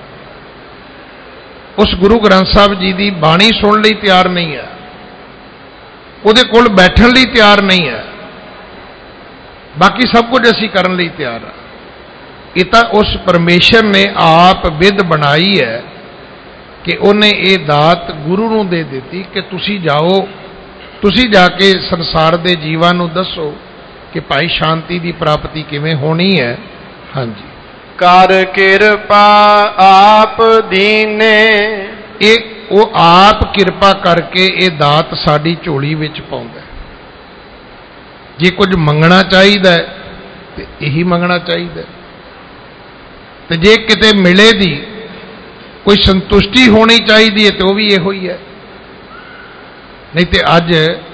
ਉਸ ਗੁਰੂ ਗ੍ਰੰਥ ਸਾਹਿਬ ਜੀ ਦੀ ਬਾਣੀ ਸੁਣਨ ਲਈ ਤਿਆਰ ਨਹੀਂ ਹੈ, ਉਹਦੇ ਕੋਲ ਬੈਠਣ ਲਈ ਤਿਆਰ ਨਹੀਂ ਹੈ, ਬਾਕੀ ਸਭ ਕੁਝ ਅਸੀਂ ਕਰਨ ਲਈ ਤਿਆਰ ਹਾਂ। ਇਹ ਤਾਂ ਉਸ ਪਰਮੇਸ਼ਰ ਨੇ ਆਪ ਵਿਧ ਬਣਾਈ ਹੈ ਕਿ ਉਹਨੇ ਇਹ ਦਾਤ ਗੁਰੂ ਨੂੰ ਦੇ ਦਿੱਤੀ ਕਿ ਤੁਸੀਂ ਜਾਓ, ਤੁਸੀਂ ਜਾ ਕੇ ਸੰਸਾਰ ਦੇ ਜੀਵਾਂ ਨੂੰ ਦੱਸੋ ਕਿ ਭਾਈ ਸ਼ਾਂਤੀ ਦੀ ਪ੍ਰਾਪਤੀ ਕਿਵੇਂ ਹੋਣੀ ਹੈ। ਹਾਂਜੀ, ਕਰ ਕਿਰਪਾ ਆਪ ਦੀਨੇ। ਇਹ ਉਹ ਆਪ ਕਿਰਪਾ ਕਰਕੇ ਇਹ ਦਾਤ ਸਾਡੀ ਝੋਲੀ ਵਿੱਚ ਪਾਉਂਦਾ। ਜੇ ਕੁਝ ਮੰਗਣਾ ਚਾਹੀਦਾ ਤੇ ਇਹੀ ਮੰਗਣਾ ਚਾਹੀਦਾ, ਤੇ ਜੇ ਕਿਤੇ ਮਿਲੇ ਦੀ ਕੋਈ ਸੰਤੁਸ਼ਟੀ ਹੋਣੀ ਚਾਹੀਦੀ ਹੈ ਤੇ ਉਹ ਵੀ ਇਹੋ ਹੀ ਹੈ। ਨਹੀਂ ਤੇ ਅੱਜ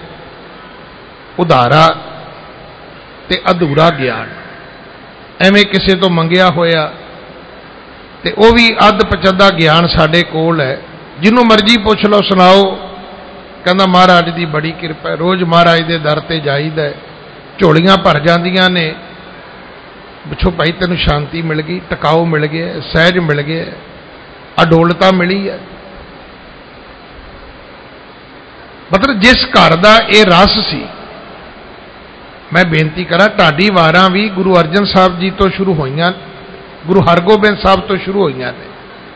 ਉਧਾਰਾ ਤੇ ਅਧੂਰਾ ਗਿਆਨ, ਐਵੇਂ ਕਿਸੇ ਤੋਂ ਮੰਗਿਆ ਹੋਇਆ ਤੇ ਉਹ ਵੀ ਅੱਧ ਪਚੱਧਾ ਗਿਆਨ ਸਾਡੇ ਕੋਲ ਹੈ। ਜਿਹਨੂੰ ਮਰਜ਼ੀ ਪੁੱਛ ਲਓ, ਸੁਣਾਓ कहंदा महाराज की बड़ी किरपा है, रोज़ महाराज के दर ते जाईदा, झोलियां भर जांदियां ने। पुछो भाई तेनों शांति मिल गई, टकाऊ मिल गया, सहज मिल गया, अडोलता मिली है। मतलब जिस घर का यह रस सी, मैं बेनती करा ढाडी वारां भी गुरु अर्जन साहब जी तो शुरू होईयां, गुरु हरगोबिंद साहब तो शुरू होईयां ने।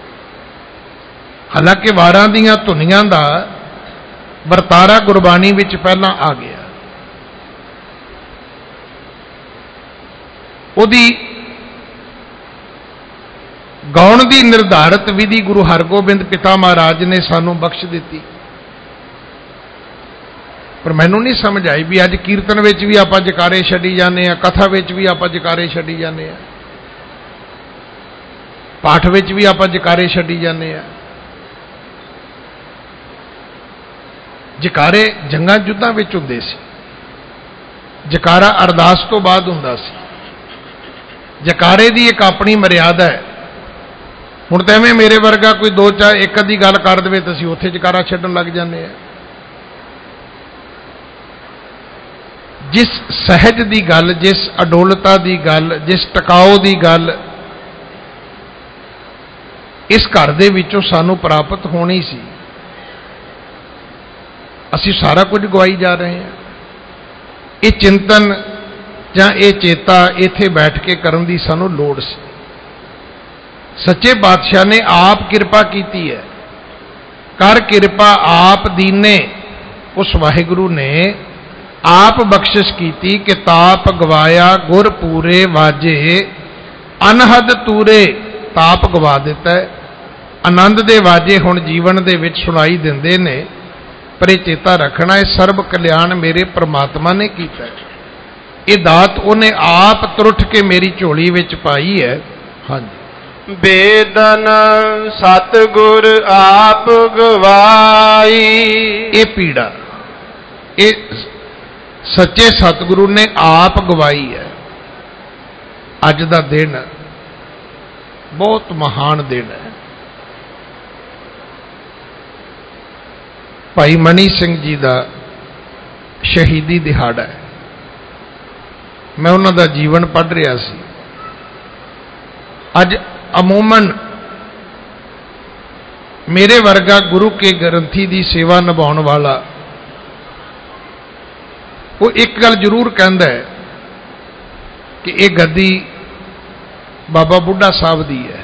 हालांकि वारां दीयां धुनियां दा वरतारा गुरबाणी विच पहलां आ गया। उहदी गाउण दी निर्धारित विधि गुरु हरगोबिंद पिता महाराज ने सानू बख्श दी। पर मैनू नहीं समझ आई भी अज कीर्तन विच भी आपां जकारे छड्डी जाने आ, कथा विच भी आपां जकारे छड्डी जाने आ, पाठ विच भी आपां जकारे छड्डी जाने आ। जकारे जंगां युद्धां विच हुंदे सी, जकारा अरदास तो बाद हुंदा सी। जकारे की एक अपनी मर्यादा है। हुण तां एवें मेरे वर्गा कोई दो चार एक अद्धी गल कर दे तो असीं उत्थे जकारा छड्डण लग जाने आ। जिस सहज की गल, जिस अडोलता की गल, जिस टकाओ की गल इस घर दे विचों सानू प्राप्त होनी सी, असीं सारा कुछ गवाई जा रहे हैं। ये चिंतन जां ये चेता इत्थे बैठ के करन दी सानू लोड़ सी। सच्चे पातशाह ने आप किरपा कीती है, कर किरपा आप दीने। उस वाहिगुरु ने आप बख्शिश कीती कि ताप गवाया गुर पूरे वाजे, अनहद तूरे। ताप गवा दिता है, आनंद दे वाजे हुण जीवन दे विच सुनाई दिंदे ने। पर यह चेता रखना है सर्ब कल्याण मेरे परमात्मा ने कीता है। ये दात उन्हें आप त्रुठ के मेरी झोली विच पाई है। हाँ जी। बेदन सतगुर आप गवाई, ये पीड़ा ये सच्चे सतगुरु ने आप गवाई है। अज दा दिन बहुत महान दिन है। भाई मनी सिंह जी का शहीदी दिहाड़ा है। मैं उन्हों का जीवन पढ़ रहा सी। अज अमूमन मेरे वर्गा गुरु के ग्रंथी की सेवा निभाने वाला वो एक गल जरूर कहता है कि यह गद्दी बाबा बुढ़ा साहब की है।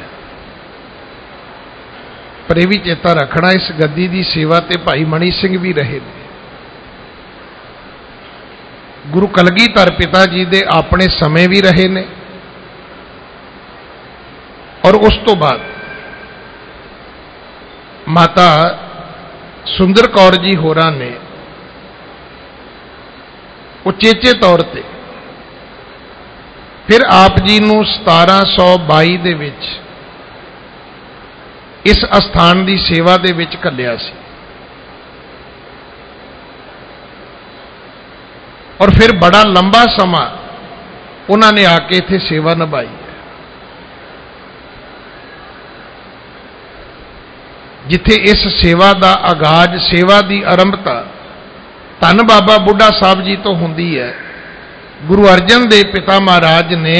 पर यह भी चेता रखना इस गद्दी की सेवा ते भाई मनी सिंह भी रहे ने। गुरु कलगीधर पिता जी दे अपने समय भी रहे ने और उस तो बाद माता सुंदर कौर जी होरां ने उचेचे तौर पे फिर आप जी नूं सतारा सौ बाई दे विच इस अस्थान की सेवा दे विच घल्लिया सी और फिर बड़ा लंबा समा उन्होंने आके इत्थे सेवा निभाई है। जिथे इस सेवा का आगाज, सेवा की आरंभता धन बाबा बुढ़ा साहब जी तो होंदी है। गुरु अर्जन देव पिता महाराज ने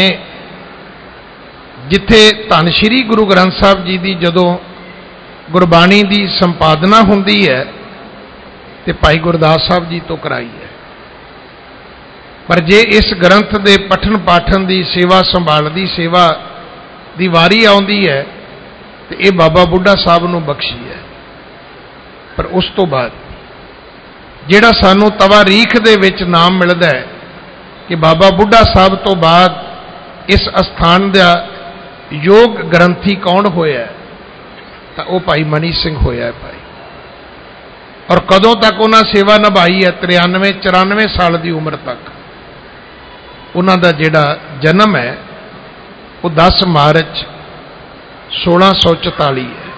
जिथे धन श्री गुरु ग्रंथ साहब जी की जदों गुरबाणी की संपादना होंदी है तो भाई गुरदास साहब जी तो कराई है। पर जे इस ग्रंथ के पठन पाठन की सेवा संभाल की सेवा की वारी आउंदी है तो ये बाबा बुढ़ा साहब नूं बख्शी है। पर उस तो बाद जिहड़ा सानू तवारीख दे विच नाम मिलता है कि बाबा बुढ़ा साहब तो बाद इस अस्थान का योग ग्रंथी कौन होया है तो वह भाई मनी सिंह होया है भाई। और कदों तक उन्होंने सेवा निभाई है? तिरानवे चौरानवे साल की उम्र तक। उन्हों का जिहड़ा जन्म है वो दस मार्च सोलह सौ चौताली है।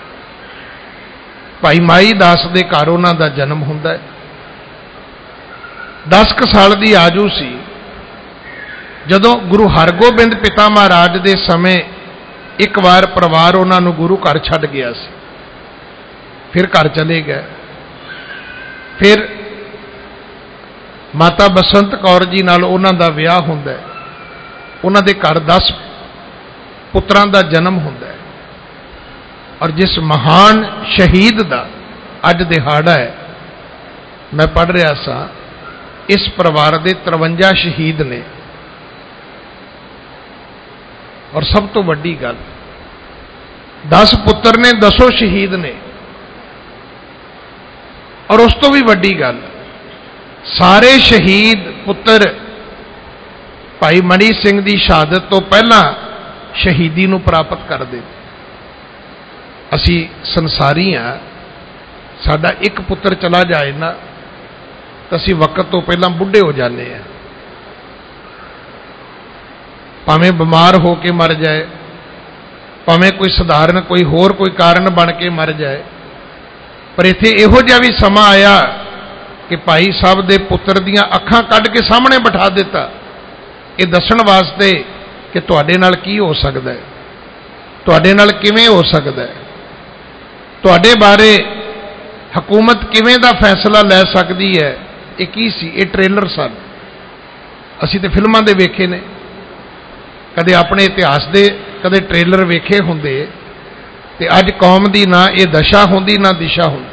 भाई माई दास के घर उन्हों का जन्म होंदा है। दस क साल की आजू सी जदों गुरु हरगोबिंद पिता महाराज के समय एक बार परिवार उन्होंने गुरु घर छड्ड गया सी, फिर घर चले गए। फिर माता बसंत कौर जी नाल उन्हां दा विआह हुंदा है। उन्हां दे घर दस पुत्रां दा जन्म हुंदा है और जिस महान शहीद दा अज दिहाड़ा है, मैं पढ़ रहा सा, इस परिवार दे तिरवंजा शहीद ने। और सब तो वड्डी गल, दस पुत्र ने, दसों शहीद ने। और उस तो भी वड्डी गल, सारे शहीद पुत्र भाई मणि सिंह की शहादत तो पहला शहीदी नूं प्राप्त करते। असी संसारी हाँ, साडा एक पुत्र चला जाए ना तो असी वक्त तो पहला बुढ़े हो जाने हैं। भावें बीमार हो के मर जाए, भावें कोई सधारण कोई होर कोई कारण बन के मर जाए, पर इत्थे इहो जिहा भी समा आया कि भाई साहब दे पुत्र दियां अखां कढ के सामने बिठा दिता, ये दस्सण वास्ते कि तुहाडे नाल की हो सकदा है, तुहाडे नाल किवें हो सकदा है, तुहाडे बारे हुकूमत किवें दा फैसला लै सकदी है। ये की सी? ये ट्रेलर सन। असीं ते फिल्मां दे वेखे ने, कदे अपने इतिहास दे कदे ट्रेलर वेखे हुंदे ते अज कौम दी ना ये दशा हुंदी ना दिशा हुंदी।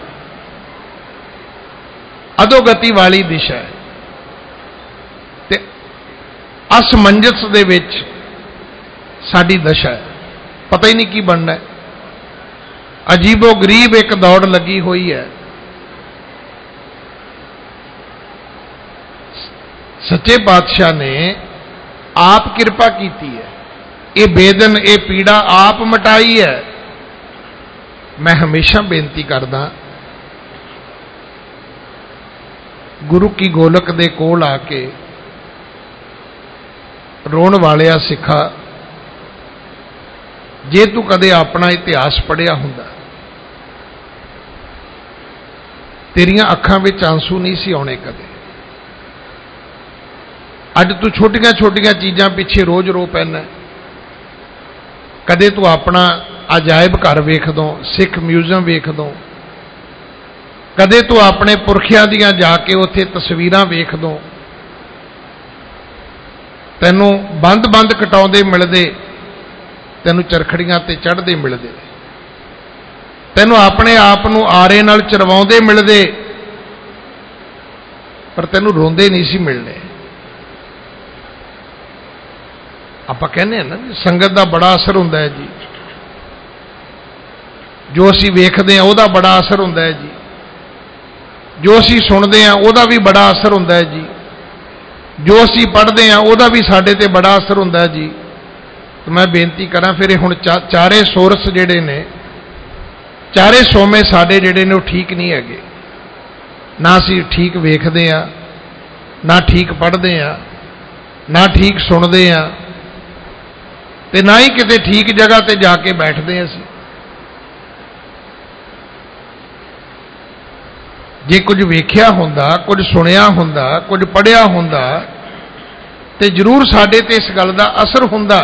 अधोगति वाली दिशा है ते असमंजस दे विच साडी दशा है। पता ही नहीं की बनना है। अजीबो गरीब एक दौड़ लगी हुई है। सच्चे पातशाह ने आप कृपा की है, ये बेदन ये पीड़ा आप मिटाई है। मैं हमेशा बेनती करदा, गुरु की गोलक दे कोल आके रोण वालिया सिखा, जे तू कदे अपना इतिहास पढ़िया हुंदा, तेरियां अखां विच आंसू नहीं सी आउणे कदे। अज तू छोटियां छोटियां चीज़ां पिछे रोज रो पैना। कदे तू अपना अजायब घर वेख दो, सिख म्यूजियम वेख दो, कदे तू अपने पुरखियां दियां जाके उत्थे तस्वीरां वेख दो, तैनूं बंद बंद कटाउंदे मिलदे, तैनूं चरखड़ियां ते चढ़दे मिलदे, तैनूं अपने आप नूं आरे नाल चरवाउंदे मिलदे, पर तैनूं रोंदे नहीं सी मिलने। आपां कहने हैं ना संगत का बड़ा असर हुंदा है जी, जो असीं वेखदे हैं उहदा बड़ा असर हुंदा है जी, जो असीं सुणदे हैं उहदा भी बड़ा असर हुंदा है जी, जो असीं पढ़दे हैं उहदा भी साडे ते बड़ा असर हुंदा है जी। तो मैं बेनती करा फिर हुण चा, चारे सोर्स जिहड़े ने, चारे सोमे साडे जिहड़े ने वो ठीक नहीं हैगे। ना असीं ठीक वेखदे हैं, ना ठीक पढ़दे हैं, ना ठीक सुणदे हैं, ते ना ही किते ठीक जगह ते जाके बैठदे हैं। असीं जे कुछ वेख्या हुंदा, कुछ सुनिया हुंदा, कुछ पढ़िया हुंदा ते जरूर साडे ते इस गल दा असर हुंदा।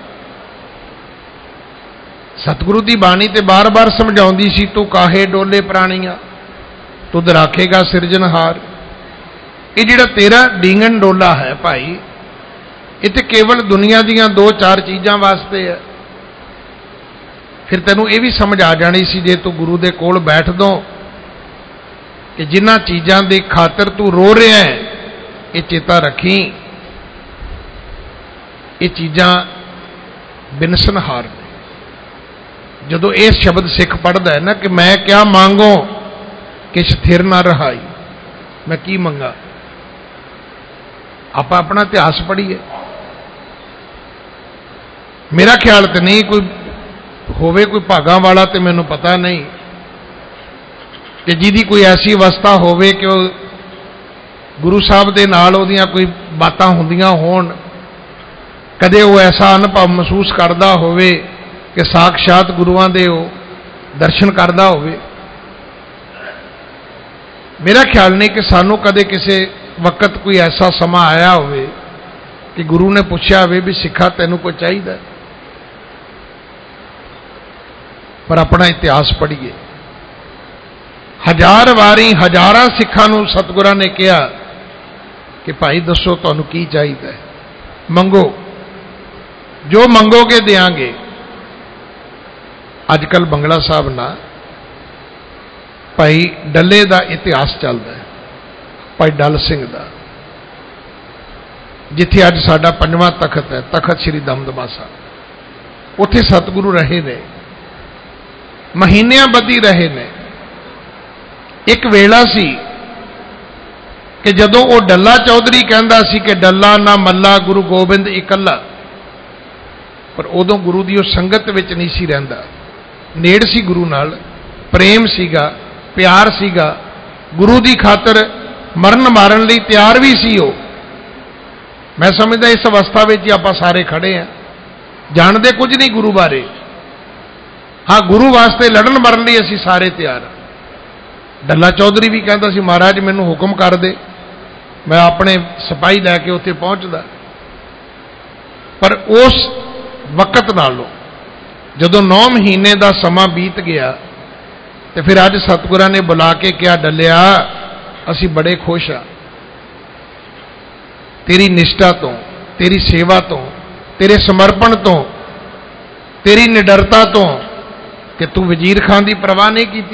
सतगुरु की बाणी ते बार बार समझाउंदी सी, तू काहे डोले प्राणियां तुध राखेगा सिरजनहार। ये जिहड़ा तेरा डींगन डोला है भाई, ये तो केवल दुनिया दियां दो चार चीज़ां वास्ते है। फिर तैनूं ये भी समझ आ जानी सी जे तू गुरु दे कोल बैठ दो कि जिन्हां चीज़ां दे खातर तू रो रहा है, ये चेता रखी, ये चीज़ां बिनसनहार ने। जदों ये शब्द सिख पढ़दा है ना कि मैं क्या मांगो किश थिर ना रहाई, मैं की मंगा। आप अपना इतिहास पढ़िए। मेरा ख्याल तो नहीं कोई होवे कोई भागा वाला, तो मैनू पता नहीं कि जिहदी कोई ऐसी अवस्था होवे कि गुरु साहब दे नाल ओहदियां कोई बातां हुंदियां होण, कदे वो ऐसा अनुभव महसूस करदा होवे कि साक्षात गुरुआं दे वो दर्शन करदा होवे। मेरा ख्याल नहीं कि सानू कदे किसी वक्त कोई ऐसा समा आया होवे कि गुरु ने पूछा होवे भी सिखा तैनू कोई चाहिए। पर अपना इतिहास पढ़िए। हज़ार वारी हज़ारां सिखां नूं सतगुरां ने कहा कि भाई दसो तुहानूं की चाहिदा है, मंगो, जो मंगोगे देंगे। अजकल बंगला साहब ना भाई डल्ले का इतिहास चलता है, भाई डल सिंह का, जिथे अज साडा पंजवां तखत है, तखत श्री दमदमा साहब, उत्थे सतगुरु रहे ने, महीनियां बधी रहे ने। एक वेला सी कि जदों वो डल्ला चौधरी कहंदा सी कि डल्ला ना मल्ला गुरु गोबिंद इकल्ला, पर उदों गुरु की संगत विच नहीं सी रहिंदा, नेड़ सी गुरु नाल, प्रेम सीगा, प्यार सीगा, गुरु की खातर मरण मारन लई तैयार भी सी। वो मैं समझदा इस अवस्था में ही आप सारे खड़े हैं, जानते कुछ नहीं गुरु बारे। हाँ, गुरु वास्ते लड़न मरन लई असीं सारे तैयार हाँ। डल्ला चौधरी भी कहता सी महाराज मैनू हुक्म कर दे, मैं अपने सिपाही लैके उत्थे पहुंचदा। पर उस वक्त नालों जदों नौ महीने का समा बीत गया तो फिर अज सतगुरां ने बुला के क्या, डलिया असी बड़े खुश हाँ तेरी निष्ठा तो, तेरी सेवा तो, तेरे समर्पण तो, तेरी निडरता तो, कि तू वजीर खान की परवाह नहीं की,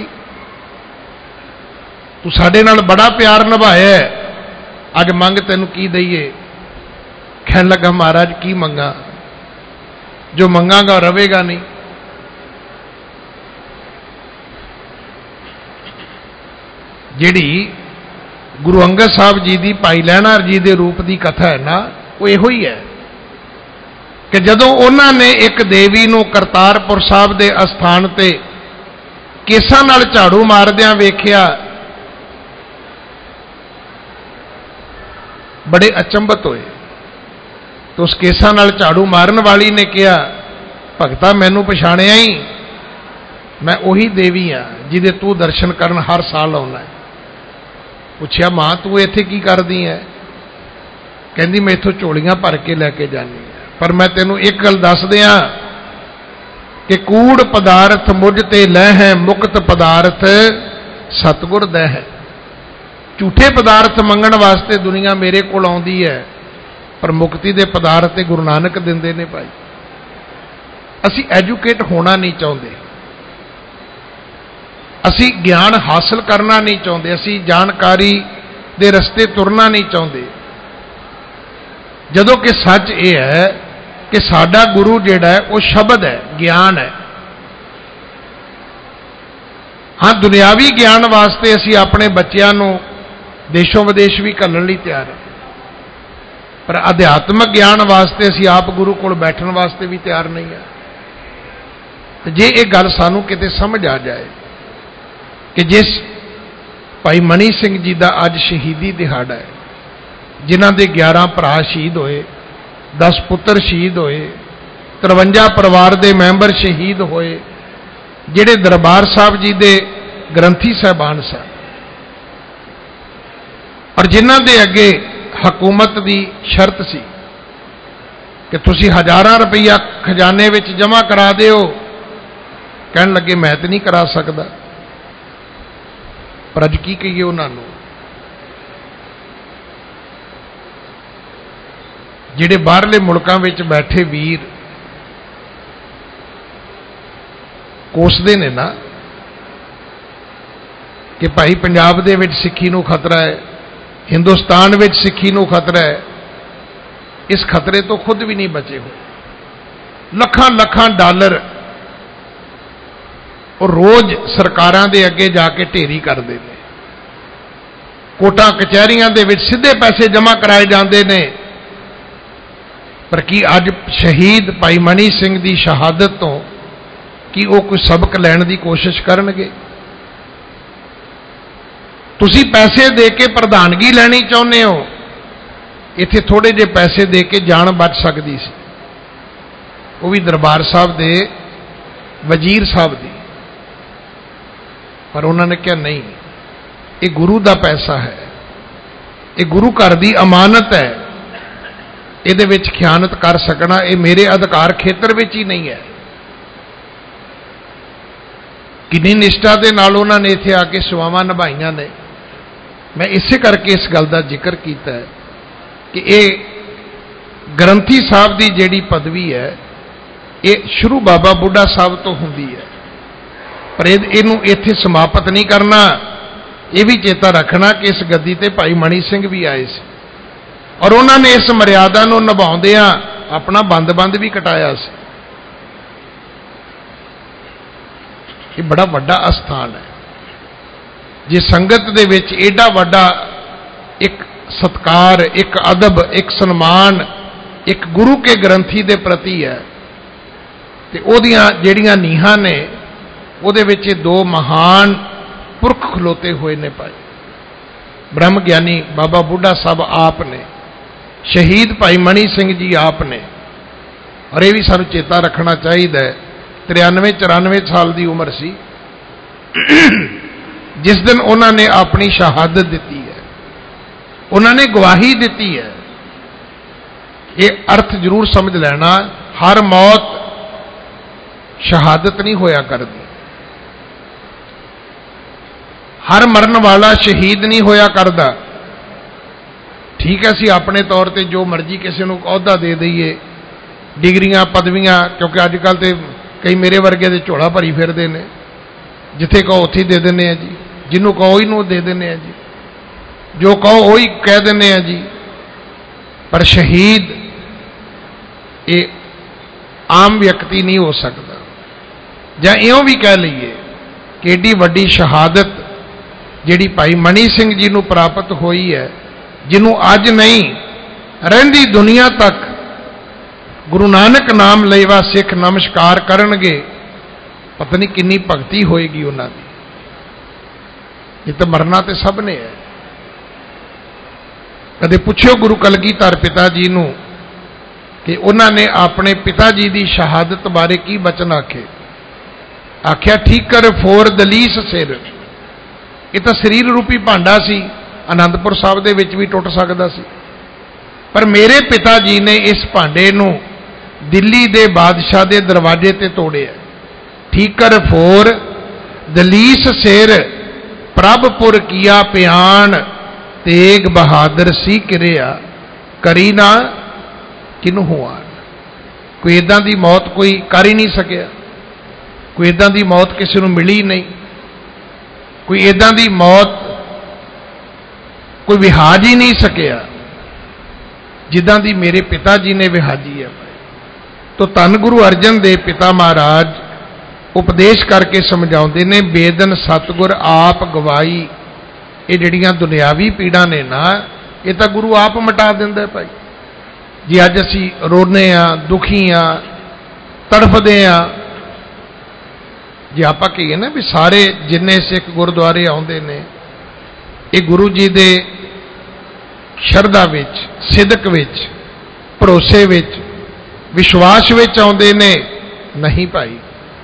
तू साडे नाल बड़ा प्यार निभाया है, अज मंग तैनू की दईए। कहन लगा महाराज की मंगा, जो मंगांगा रहेगा नहीं। जिहड़ी गुरु अंगद साहब जी की भाई लहणार जी के रूप की कथा है ना, वो इहो ही है कि जदों उन्होंने एक देवी नूं करतारपुर साहब के अस्थान ते केसां नाल झाड़ू मारदियां वेखिया, बड़े अचंभत होए। तो उस केसां नाल झाड़ू मारन वाली ने कहा, भगता मैनू पछाणिया ही, मैं उही देवी हाँ जिहदे तू दर्शन करन हर साल आउणा है। पुछया मां तू इत्थे की करदी है? कहंदी मैं इत्थों झोलियां भर के लैके जानी है, पर मैं तेनू एक गल दस दियां कि कूड़ पदार्थ मुझ ते लह है, मुक्त पदार्थ सतगुर दै है। झूठे पदार्थ मंगण वास्ते दुनिया मेरे कोल आउंदी है, पर मुक्ति दे पदार्थ ते गुरु नानक दिंदे ने भाई। असी एजुकेट होना नहीं चाहते, असी ज्ञान हासिल करना नहीं चाहते, असी जानकारी दे रस्ते तुरना नहीं चाहते, जदों कि सच ये है कि साडा गुरु जिहड़ा है वो शब्द है, ज्ञान है। हाँ, दुनियावी ज्ञान वास्ते असी अपने बच्चों को देशों विदेश भी घल्लण लई तैयार है, पर अध्यात्मक ज्ञान वास्ते असी आप गुरु कोल बैठण वास्ते भी तैयार नहीं है। तो जे ये गल सानू किते समझ आ जाए कि जिस भाई मनी सिंह जी का अज शहीदी दिहाड़ा है, जिन्हां दे ग्यारह भरा शहीद होए, दस पुत्र शहीद होए, तिरवंजा परिवार के मैंबर शहीद होए, जिहड़े दरबार साहब जी के ग्रंथी साहबान सन, और जिन्हां दे अगे हकूमत की शर्त सी कि तुसी हज़ारां रुपया खजाने विच जमा करा दिओ, कहन लगे मैं तो नहीं करा सकदा। पर अज की कहिए उन्होंने, जिहड़े बाहरले मुल्कां विच बैठे वीर कोसदे ने ना कि भाई पंजाब दे विच सिक्खी नूं खतरा है, हिंदुस्तान विच सिक्खी नूं खतरा है, इस खतरे तो खुद भी नहीं बचे हुए। लखां लखां डॉलर और रोज सरकारां दे अगे जाके ढेरी करते हैं, कोटां कचहरियां दे विच सीधे पैसे जमा कराए जाते हैं। पर की अज शहीद भाई मनी सिंह की शहादत तो कि वो कोई सबक लैण की कोशिश करनगे? तुसी पैसे दे के प्रधानगी लैनी चाहुंदे हो, इत्थे थोड़े जे पैसे दे के जान बच सकती सी, वो भी दरबार साहब दे वजीर साहब दी। पर उन्होंने कहा नहीं, ये गुरु का पैसा है, ये गुरु घर की अमानत है, ये विच खयानत कर सकना ये मेरे अधिकार खेतर विच ही नहीं है। किन्नी निष्ठा के नाल उन्होंने इत्थे आके सेवावां निभाईयां ने। मैं इसे करके इस गल का जिक्र किया है कि ये ग्रंथी साहब की जिहड़ी पदवी है ये शुरू बाबा बुढ़ा साहब तो हुंदी है, पर इनू इत्थे समाप्त नहीं करना। ये भी चेता रखना कि इस गद्दी ते भाई मणि सिंह भी आए सी और उन्होंने इस मर्यादा नूं निभाउंदिआं अपना बंद बंद भी कटाया सी। ये बड़ा वड्डा अस्थान है। जे संगत दे विच एडा वड्डा एक सत्कार, एक अदब, एक सन्मान एक गुरु के ग्रंथी दे प्रति है, ते ओदियां जिहड़ियां नीहां ने उहदे विच दो महान पुरख खलोते हुए ने पाए। ब्रह्म ज्ञानी बाबा बुढ़ा साहब आप ने, शहीद भाई मणि सिंह जी आप ने। और यह भी सानू चेता रखना चाहिए, तिरानवे चौरानवे साल की उम्र सी जिस दिन उन्होंने अपनी शहादत दी है, उन्होंने गवाही दी है। ये अर्थ जरूर समझ लेना, हर मौत शहादत नहीं होया करती, हर मरन वाला शहीद नहीं होया करता। ठीक है, असी अपने तौर पर जो मर्जी किसी को अहुदा दे दईए, डिग्रियां पदवियां, क्योंकि अजकल तो कई मेरे वर्गे दे झोला भरी फिरते हैं, जिथे कहो उत्थे दे देने हैं जी, जिन्हों कहो ही नूं दे देने हैं जी, जो कहो वही कह देने हैं जी। पर शहीद ये आम व्यक्ति नहीं हो सकता। जां इउं भी कह लीए कि एडी वड्डी शहादत जिहड़ी भाई मणि सिंह जी नूं प्राप्त हुई है, जिन्हों अज नहीं रहिंदी दुनिया तक गुरु नानक नाम लेवा सिख नमस्कार करनगे, पता नहीं कितनी भगती होएगी उन्हां दी। ये तो मरना तो सब ने है। कदे पुछो गुरु कलगीधर पिता जी नूं कि उन्होंने अपने पिता जी की शहादत बारे की बचन आखे। आख्या ठीक कर फोर दलीस सिर। ये तो शरीर रूपी भांडा सी, आनंदपुर साहब दे विच भी टुट सकदा सी, पर मेरे पिता जी ने इस भांडे नूं दिल्ली दे बादशाह दे दरवाजे ते तोड़िया। ठीक कर फोर दलीस सिर, प्रभपुर किया प्यान, तेग बहादुर सी किरिया, करी ना किनू हुआ। कोई इदां दी मौत कोई कर ही नहीं सकिया, कोई इदां दी मौत किसी नूं मिली नहीं, कोई इदां दी मौत कोई विहाज ही नहीं सकिया जिदां दी मेरे पिता जी ने विहाजी है। तो धन गुरु अर्जन देव पिता महाराज उपदेश करके समझाते ने, बेदन सतगुर आप गवाई। ये जिहड़ियां दुनियावी पीड़ा ने ना, ये तो गुरु आप मिटा दिंदा भाई जी। अज असी रोने आ, दुखी आ, तड़फदे आ, जे आपां कहीए ना भी सारे जिन्ने सिख गुरुद्वारे आउंदे ने ये गुरु जी दे शरधा विच, सिदक विच, भरोसे विच, विश्वास विच आउंदे ने। नहीं भाई,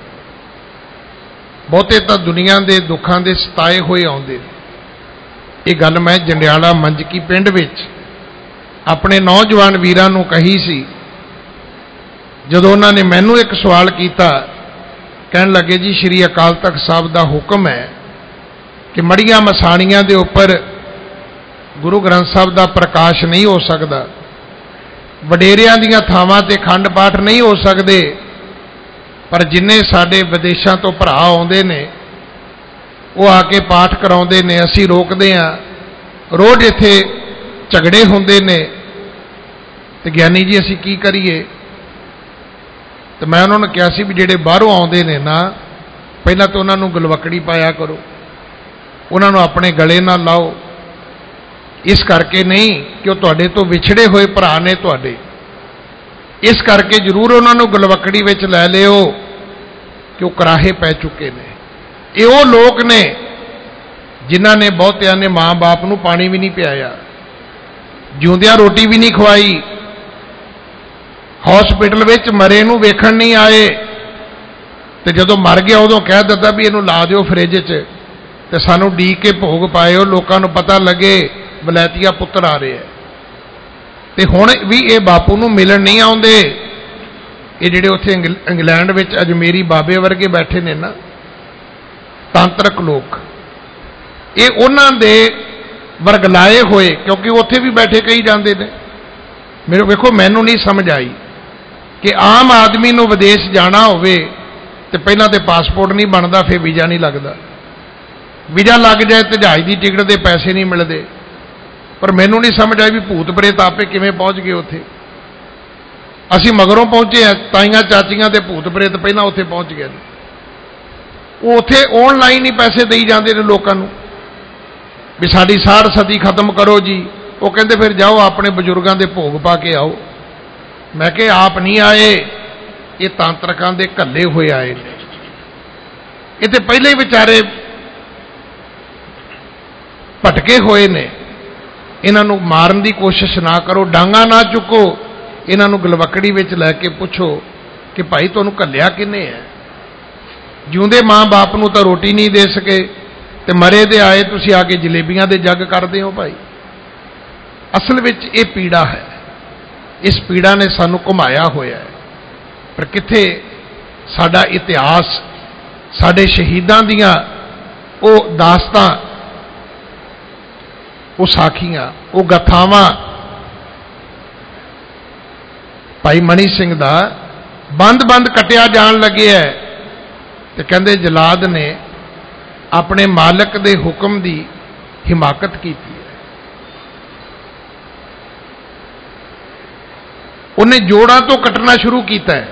बहुते तो दुनिया के दुखों के सताए हुए आउंदे। ये गल मैं जंडियाला मंजकी पिंड विच अपने नौजवान वीरां नूं कही सी, जदों उन्होंने मैनू एक सवाल किया। कहन लगे जी श्री अकाल तख्त साहब का हुक्म है कि मड़िया मसाणियां दे उपर गुरु ग्रंथ साहब का प्रकाश नहीं हो सकता, वडेरियां दीयां थावां ते खंड पाठ नहीं हो सकते, पर जिन्ने साडे विदेशों तो भरा आउंदे ने वो आके पाठ कराउंदे ने, असी रोकदे हां। रोज़ इत्थे झगड़े हुंदे ने, ते ज्ञानी जी असी की करिए। तो मैं उन्होंने कहा सी भी जिहड़े बाहरों आउंदे ने ना, पहला तो उन्होंने गलवकड़ी पाया करो, उन्होंने अपने गले ना लाओ। इस करके नहीं कि वह तुहाडे तो विछड़े हुए भरा ने तुहाडे, इस करके जरूर उन्होंने गलवकड़ी विच लै लिओ कि वह कराहे पै चुके ने। ये वो लोग ने जिन्हां ने बहुतियां ने माँ बाप नूं पानी भी नहीं पियाया, जिउंदियां रोटी भी नहीं खवाई, हॉस्पिटल विच मरे नूं वेखण नहीं आए, तो जदों मर गया उदों कह दिता भी इहनूं ला दिओ फ्रिज च ते सानूं ढीक के भोग पाएओ, लोकां नूं पता लगे वलैतिया पुत्र आ रहे हैं। ते हुण भी ये बापू नूं मिलण नहीं आउंदे। ये जिहड़े उत्थे इंग्लैंड विच अजमेरी बाबे वर्गे बैठे ने ना, ਤਾਂਤਰਿਕ ਲੋਕ, ਇਹ ਉਹਨਾਂ ਦੇ ਵਰਗਲਾਏ ਹੋਏ, ਕਿਉਂਕਿ ਉੱਥੇ ਵੀ ਬੈਠੇ ਕਹੀ ਜਾਂਦੇ ਨੇ। ਮੇਰੇ ਵੇਖੋ, ਮੈਨੂੰ ਨਹੀਂ ਸਮਝ ਆਈ ਕਿ ਆਮ ਆਦਮੀ ਨੂੰ ਵਿਦੇਸ਼ ਜਾਣਾ ਹੋਵੇ ਤੇ ਪਹਿਲਾਂ ਤੇ ਪਾਸਪੋਰਟ ਨਹੀਂ ਬਣਦਾ, ਫਿਰ ਵੀਜ਼ਾ ਨਹੀਂ ਲੱਗਦਾ। ਵੀਜ਼ਾ ਲੱਗ ਜਾਏ ਤੇ ਜਹਾਜ਼ ਦੀ ਟਿਕਟ ਦੇ ਪੈਸੇ ਨਹੀਂ ਮਿਲਦੇ। ਪਰ ਮੈਨੂੰ ਨਹੀਂ ਸਮਝ ਆਈ ਵੀ ਭੂਤ ਪ੍ਰੇਤ ਆਪੇ ਕਿਵੇਂ ਪਹੁੰਚ ਗਏ ਉੱਥੇ। ਅਸੀਂ ਮਗਰੋਂ ਪਹੁੰਚੇ ਆ, ਤਾਈਆਂ ਚਾਚੀਆਂ ਤੇ ਭੂਤ ਪ੍ਰੇਤ ਪਹਿਲਾਂ ਉੱਥੇ ਪਹੁੰਚ ਗਏ ਨੇ। ਉਹ ਉੱਥੇ ਆਨਲਾਈਨ ਹੀ ਪੈਸੇ ਦੇਈ ਜਾਂਦੇ ਨੇ ਲੋਕਾਂ ਨੂੰ ਵੀ ਸਾਡੀ ਸਾੜ ਸਤੀ ਖਤਮ ਕਰੋ ਜੀ। ਉਹ ਕਹਿੰਦੇ ਫਿਰ ਜਾਓ ਆਪਣੇ ਬਜ਼ੁਰਗਾਂ ਦੇ ਭੋਗ ਪਾ ਕੇ ਆਓ। ਮੈਂ ਕਿਹਾ ਆਪ ਨਹੀਂ ਆਏ, ਇਹ ਤਾਂਤਰਿਕਾਂ ਦੇ ਘੱਲੇ ਹੋਏ ਆਏ ਨੇ। ਇਹ ਤੇ ਪਹਿਲੇ ਹੀ ਵਿਚਾਰੇ ਭਟਕੇ ਹੋਏ ਨੇ। ਇਹਨਾਂ ਨੂੰ ਮਾਰਨ ਦੀ ਕੋਸ਼ਿਸ਼ ਨਾ ਕਰੋ, ਡਾਂਗਾ ਨਾ ਚੁੱਕੋ, ਇਹਨਾਂ ਨੂੰ ਗਲਵਕੜੀ ਵਿੱਚ ਲੈ ਕੇ ਪੁੱਛੋ ਕਿ ਭਾਈ ਤੁਹਾਨੂੰ ਘੱਲਿਆ ਕਿਹਨੇ ਹੈ। ਜਿਉਂਦੇ ਮਾਂ ਬਾਪ ਨੂੰ ਤਾਂ ਰੋਟੀ ਨਹੀਂ ਦੇ ਸਕੇ ਤੇ ਮਰੇ ਦੇ ਆਏ ਤੁਸੀਂ ਆ ਕੇ ਜਲੇਬੀਆਂ ਦੇ ਜੱਗ ਕਰਦੇ ਹੋ ਭਾਈ। ਅਸਲ ਵਿੱਚ ਇਹ ਪੀੜਾ ਹੈ, ਇਸ ਪੀੜਾ ਨੇ ਸਾਨੂੰ ਘੁਮਾਇਆ ਹੋਇਆ ਹੈ। ਪਰ ਕਿੱਥੇ ਸਾਡਾ ਇਤਿਹਾਸ, ਸਾਡੇ ਸ਼ਹੀਦਾਂ ਦੀਆਂ ਉਹ ਦਾਸਤਾਂ, ਉਹ ਸਾਖੀਆਂ, ਉਹ ਗਾਥਾਵਾਂ। ਭਾਈ ਮਣੀ ਸਿੰਘ ਦਾ ਬੰਦ-ਬੰਦ ਕੱਟਿਆ ਜਾਣ ਲੱਗਿਆ ਤੇ ਕਹਿੰਦੇ ਜਲਾਦ ਨੇ ਆਪਣੇ ਮਾਲਕ ਦੇ ਹੁਕਮ ਦੀ ਹਿਮਾਕਤ ਕੀਤੀ ਹੈ। ਉਹਨੇ ਜੋੜਾਂ ਤੋਂ ਕੱਟਣਾ ਸ਼ੁਰੂ ਕੀਤਾ ਹੈ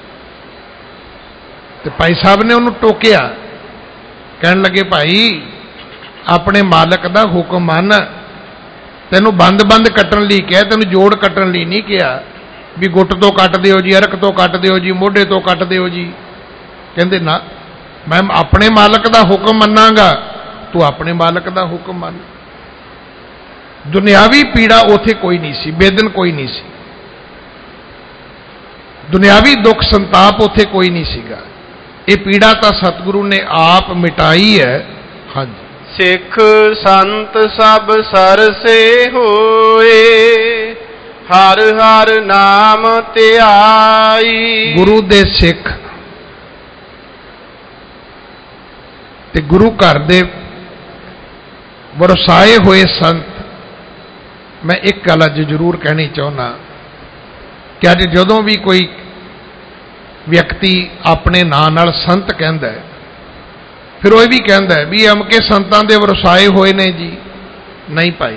ਤੇ ਭਾਈ ਸਾਹਿਬ ਨੇ ਉਹਨੂੰ ਟੋਕਿਆ, ਕਹਿਣ ਲੱਗੇ ਭਾਈ ਆਪਣੇ ਮਾਲਕ ਦਾ ਹੁਕਮ ਮੰਨ। ਤੈਨੂੰ ਬੰਦ-ਬੰਦ ਕੱਟਣ ਲਈ ਕਿਹਾ, ਤੈਨੂੰ ਜੋੜ ਕੱਟਣ ਲਈ ਨਹੀਂ ਕਿਹਾ ਵੀ ਗੁੱਟ ਤੋਂ ਕੱਟ ਦਿਓ ਜੀ, ਅਰਕ ਤੋਂ ਕੱਟ ਦਿਓ ਜੀ, ਮੋਢੇ ਤੋਂ ਕੱਟ ਦਿਓ ਜੀ। ਕਹਿੰਦੇ ਨਾ, ਮੈਂ ਆਪਣੇ ਮਾਲਕ ਦਾ ਹੁਕਮ ਮੰਨਾਂਗਾ, ਤੂੰ ਆਪਣੇ ਮਾਲਕ ਦਾ ਹੁਕਮ ਮੰਨ। ਦੁਨਿਆਵੀ ਪੀੜਾ ਉੱਥੇ ਕੋਈ ਨਹੀਂ ਸੀ, ਬੇਦਨ ਕੋਈ ਨਹੀਂ ਸੀ, ਦੁਨਿਆਵੀ ਦੁੱਖ ਸੰਤਾਪ ਉੱਥੇ ਕੋਈ ਨਹੀਂ ਸੀਗਾ। ਇਹ ਪੀੜਾ ਤਾਂ ਸਤਿਗੁਰੂ ਨੇ ਆਪ ਮਿਟਾਈ ਹੈ। ਹਾਂਜੀ, ਸਿੱਖ ਸੰਤ ਸਭ ਸਰਸੇ ਹੋਏ, ਹਰ ਹਰ ਨਾਮ ਧਿਆਈ। ਗੁਰੂ ਦੇ ਸਿੱਖ ਤੇ ਗੁਰੂ ਘਰ ਦੇ ਵਰਸਾਏ ਹੋਏ ਸੰਤ। ਮੈਂ ਇੱਕ ਗੱਲ ਅੱਜ ਜ਼ਰੂਰ ਕਹਿਣੀ ਚਾਹੁੰਦਾ ਕਿ ਅੱਜ ਜਦੋਂ ਵੀ ਕੋਈ ਵਿਅਕਤੀ ਆਪਣੇ ਨਾਂ ਨਾਲ ਸੰਤ ਕਹਿੰਦਾ ਹੈ, ਫਿਰ ਉਹ ਇਹ ਵੀ ਕਹਿੰਦਾ ਹੈ ਵੀ ਅਮਕੇ ਸੰਤਾਂ ਦੇ ਵਰਸਾਏ ਹੋਏ ਨੇ ਜੀ। ਨਹੀਂ ਭਾਈ,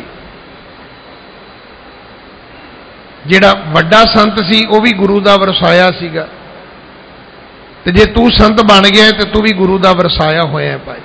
ਜਿਹੜਾ ਵੱਡਾ ਸੰਤ ਸੀ ਉਹ ਵੀ ਗੁਰੂ ਦਾ ਵਰਸਾਇਆ ਸੀਗਾ, ਤੇ ਜੇ ਤੂੰ ਸੰਤ ਬਣ ਗਿਆ ਤੇ ਤੂੰ ਵੀ ਗੁਰੂ ਦਾ ਵਰਸਾਇਆ ਹੋਇਆ ਭਾਈ।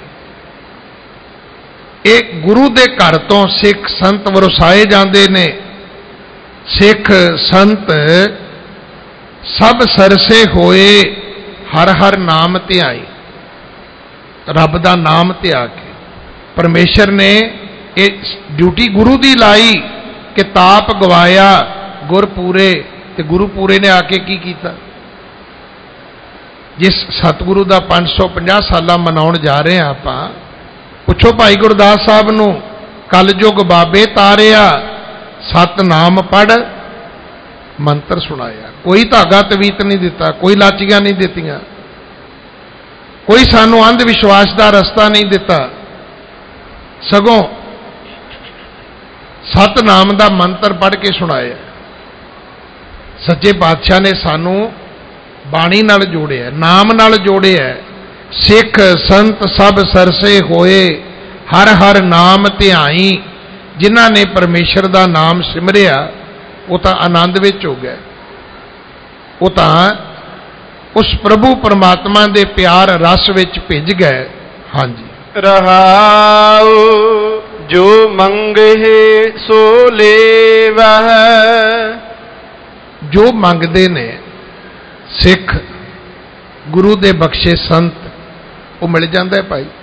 ਇਹ ਗੁਰੂ ਦੇ ਘਰ ਤੋਂ ਸਿੱਖ ਸੰਤ ਵਰਸਾਏ ਜਾਂਦੇ ਨੇ। ਸਿੱਖ ਸੰਤ ਸਭ ਸਰਸੇ ਹੋਏ, ਹਰ ਹਰ ਨਾਮ ਧਿਆਈ। ਰੱਬ ਦਾ ਨਾਮ ਧਿਆ ਕੇ ਪਰਮੇਸ਼ਰ ਨੇ ਇਹ ਡਿਊਟੀ ਗੁਰੂ ਦੀ ਲਾਈ ਕਿ ਤਾਪ ਗਵਾਇਆ ਗੁਰ ਪੂਰੇ। ਤੇ ਗੁਰੂ ਪੂਰੇ ਨੇ ਆ ਕੇ ਕੀ ਕੀਤਾ? ਜਿਸ ਸਤਿਗੁਰੂ ਦਾ ਪੰਜ ਸੌ ਪੰਜਾਹ ਸਾਲਾ ਮਨਾਉਣ ਜਾ ਰਹੇ ਹਾਂ ਆਪਾਂ, ਪੁੱਛੋ ਭਾਈ ਗੁਰਦਾਸ ਸਾਹਿਬ ਨੂੰ, ਕਲਯੁਗ ਬਾਬੇ ਤਾਰਿਆ, ਸਤਨਾਮ ਪੜ੍ਹ ਮੰਤਰ ਸੁਣਾਇਆ। ਕੋਈ ਧਾਗਾ ਤਵੀਤ ਨਹੀਂ ਦਿੱਤਾ, ਕੋਈ ਲਾਚੀਆਂ ਨਹੀਂ ਦਿੱਤੀਆਂ, ਕੋਈ ਸਾਨੂੰ ਅੰਧ ਵਿਸ਼ਵਾਸ ਦਾ ਰਸਤਾ ਨਹੀਂ ਦਿੱਤਾ, ਸਗੋਂ ਸਤਨਾਮ ਦਾ ਮੰਤਰ ਪੜ੍ਹ ਕੇ ਸੁਣਾਇਆ। ਸੱਚੇ ਪਾਤਸ਼ਾਹ ਨੇ ਸਾਨੂੰ ਬਾਣੀ ਨਾਲ ਜੋੜਿਆ, ਨਾਮ ਨਾਲ ਜੋੜਿਆ। ਸਿੱਖ ਸੰਤ ਸਭ ਸਰਸੇ ਹੋਏ, ਹਰ ਹਰ ਨਾਮ ਧਿਆਈ। ਜਿਨ੍ਹਾਂ ਨੇ ਪਰਮੇਸ਼ਰ ਦਾ ਨਾਮ ਸਿਮਰਿਆ ਉਹ ਤਾਂ ਆਨੰਦ ਵਿੱਚ ਹੋ ਗਏ, ਉਹ ਤਾਂ ਉਸ ਪ੍ਰਭੂ ਪਰਮਾਤਮਾ ਦੇ ਪਿਆਰ ਰਸ ਵਿੱਚ ਭਿੱਜ ਗਏ। ਹਾਂਜੀ, ਰਹਾਉ ਜੋ ਮੰਗਹਿ ਸੋ ਲੇਵਹਿ। ਜੋ ਮੰਗਦੇ ਨੇ ਸਿੱਖ ਗੁਰੂ ਦੇ ਬਖਸ਼ੇ ਸੰਤ, ਉਹ ਮਿਲ ਜਾਂਦਾ ਹੈ ਭਾਈ।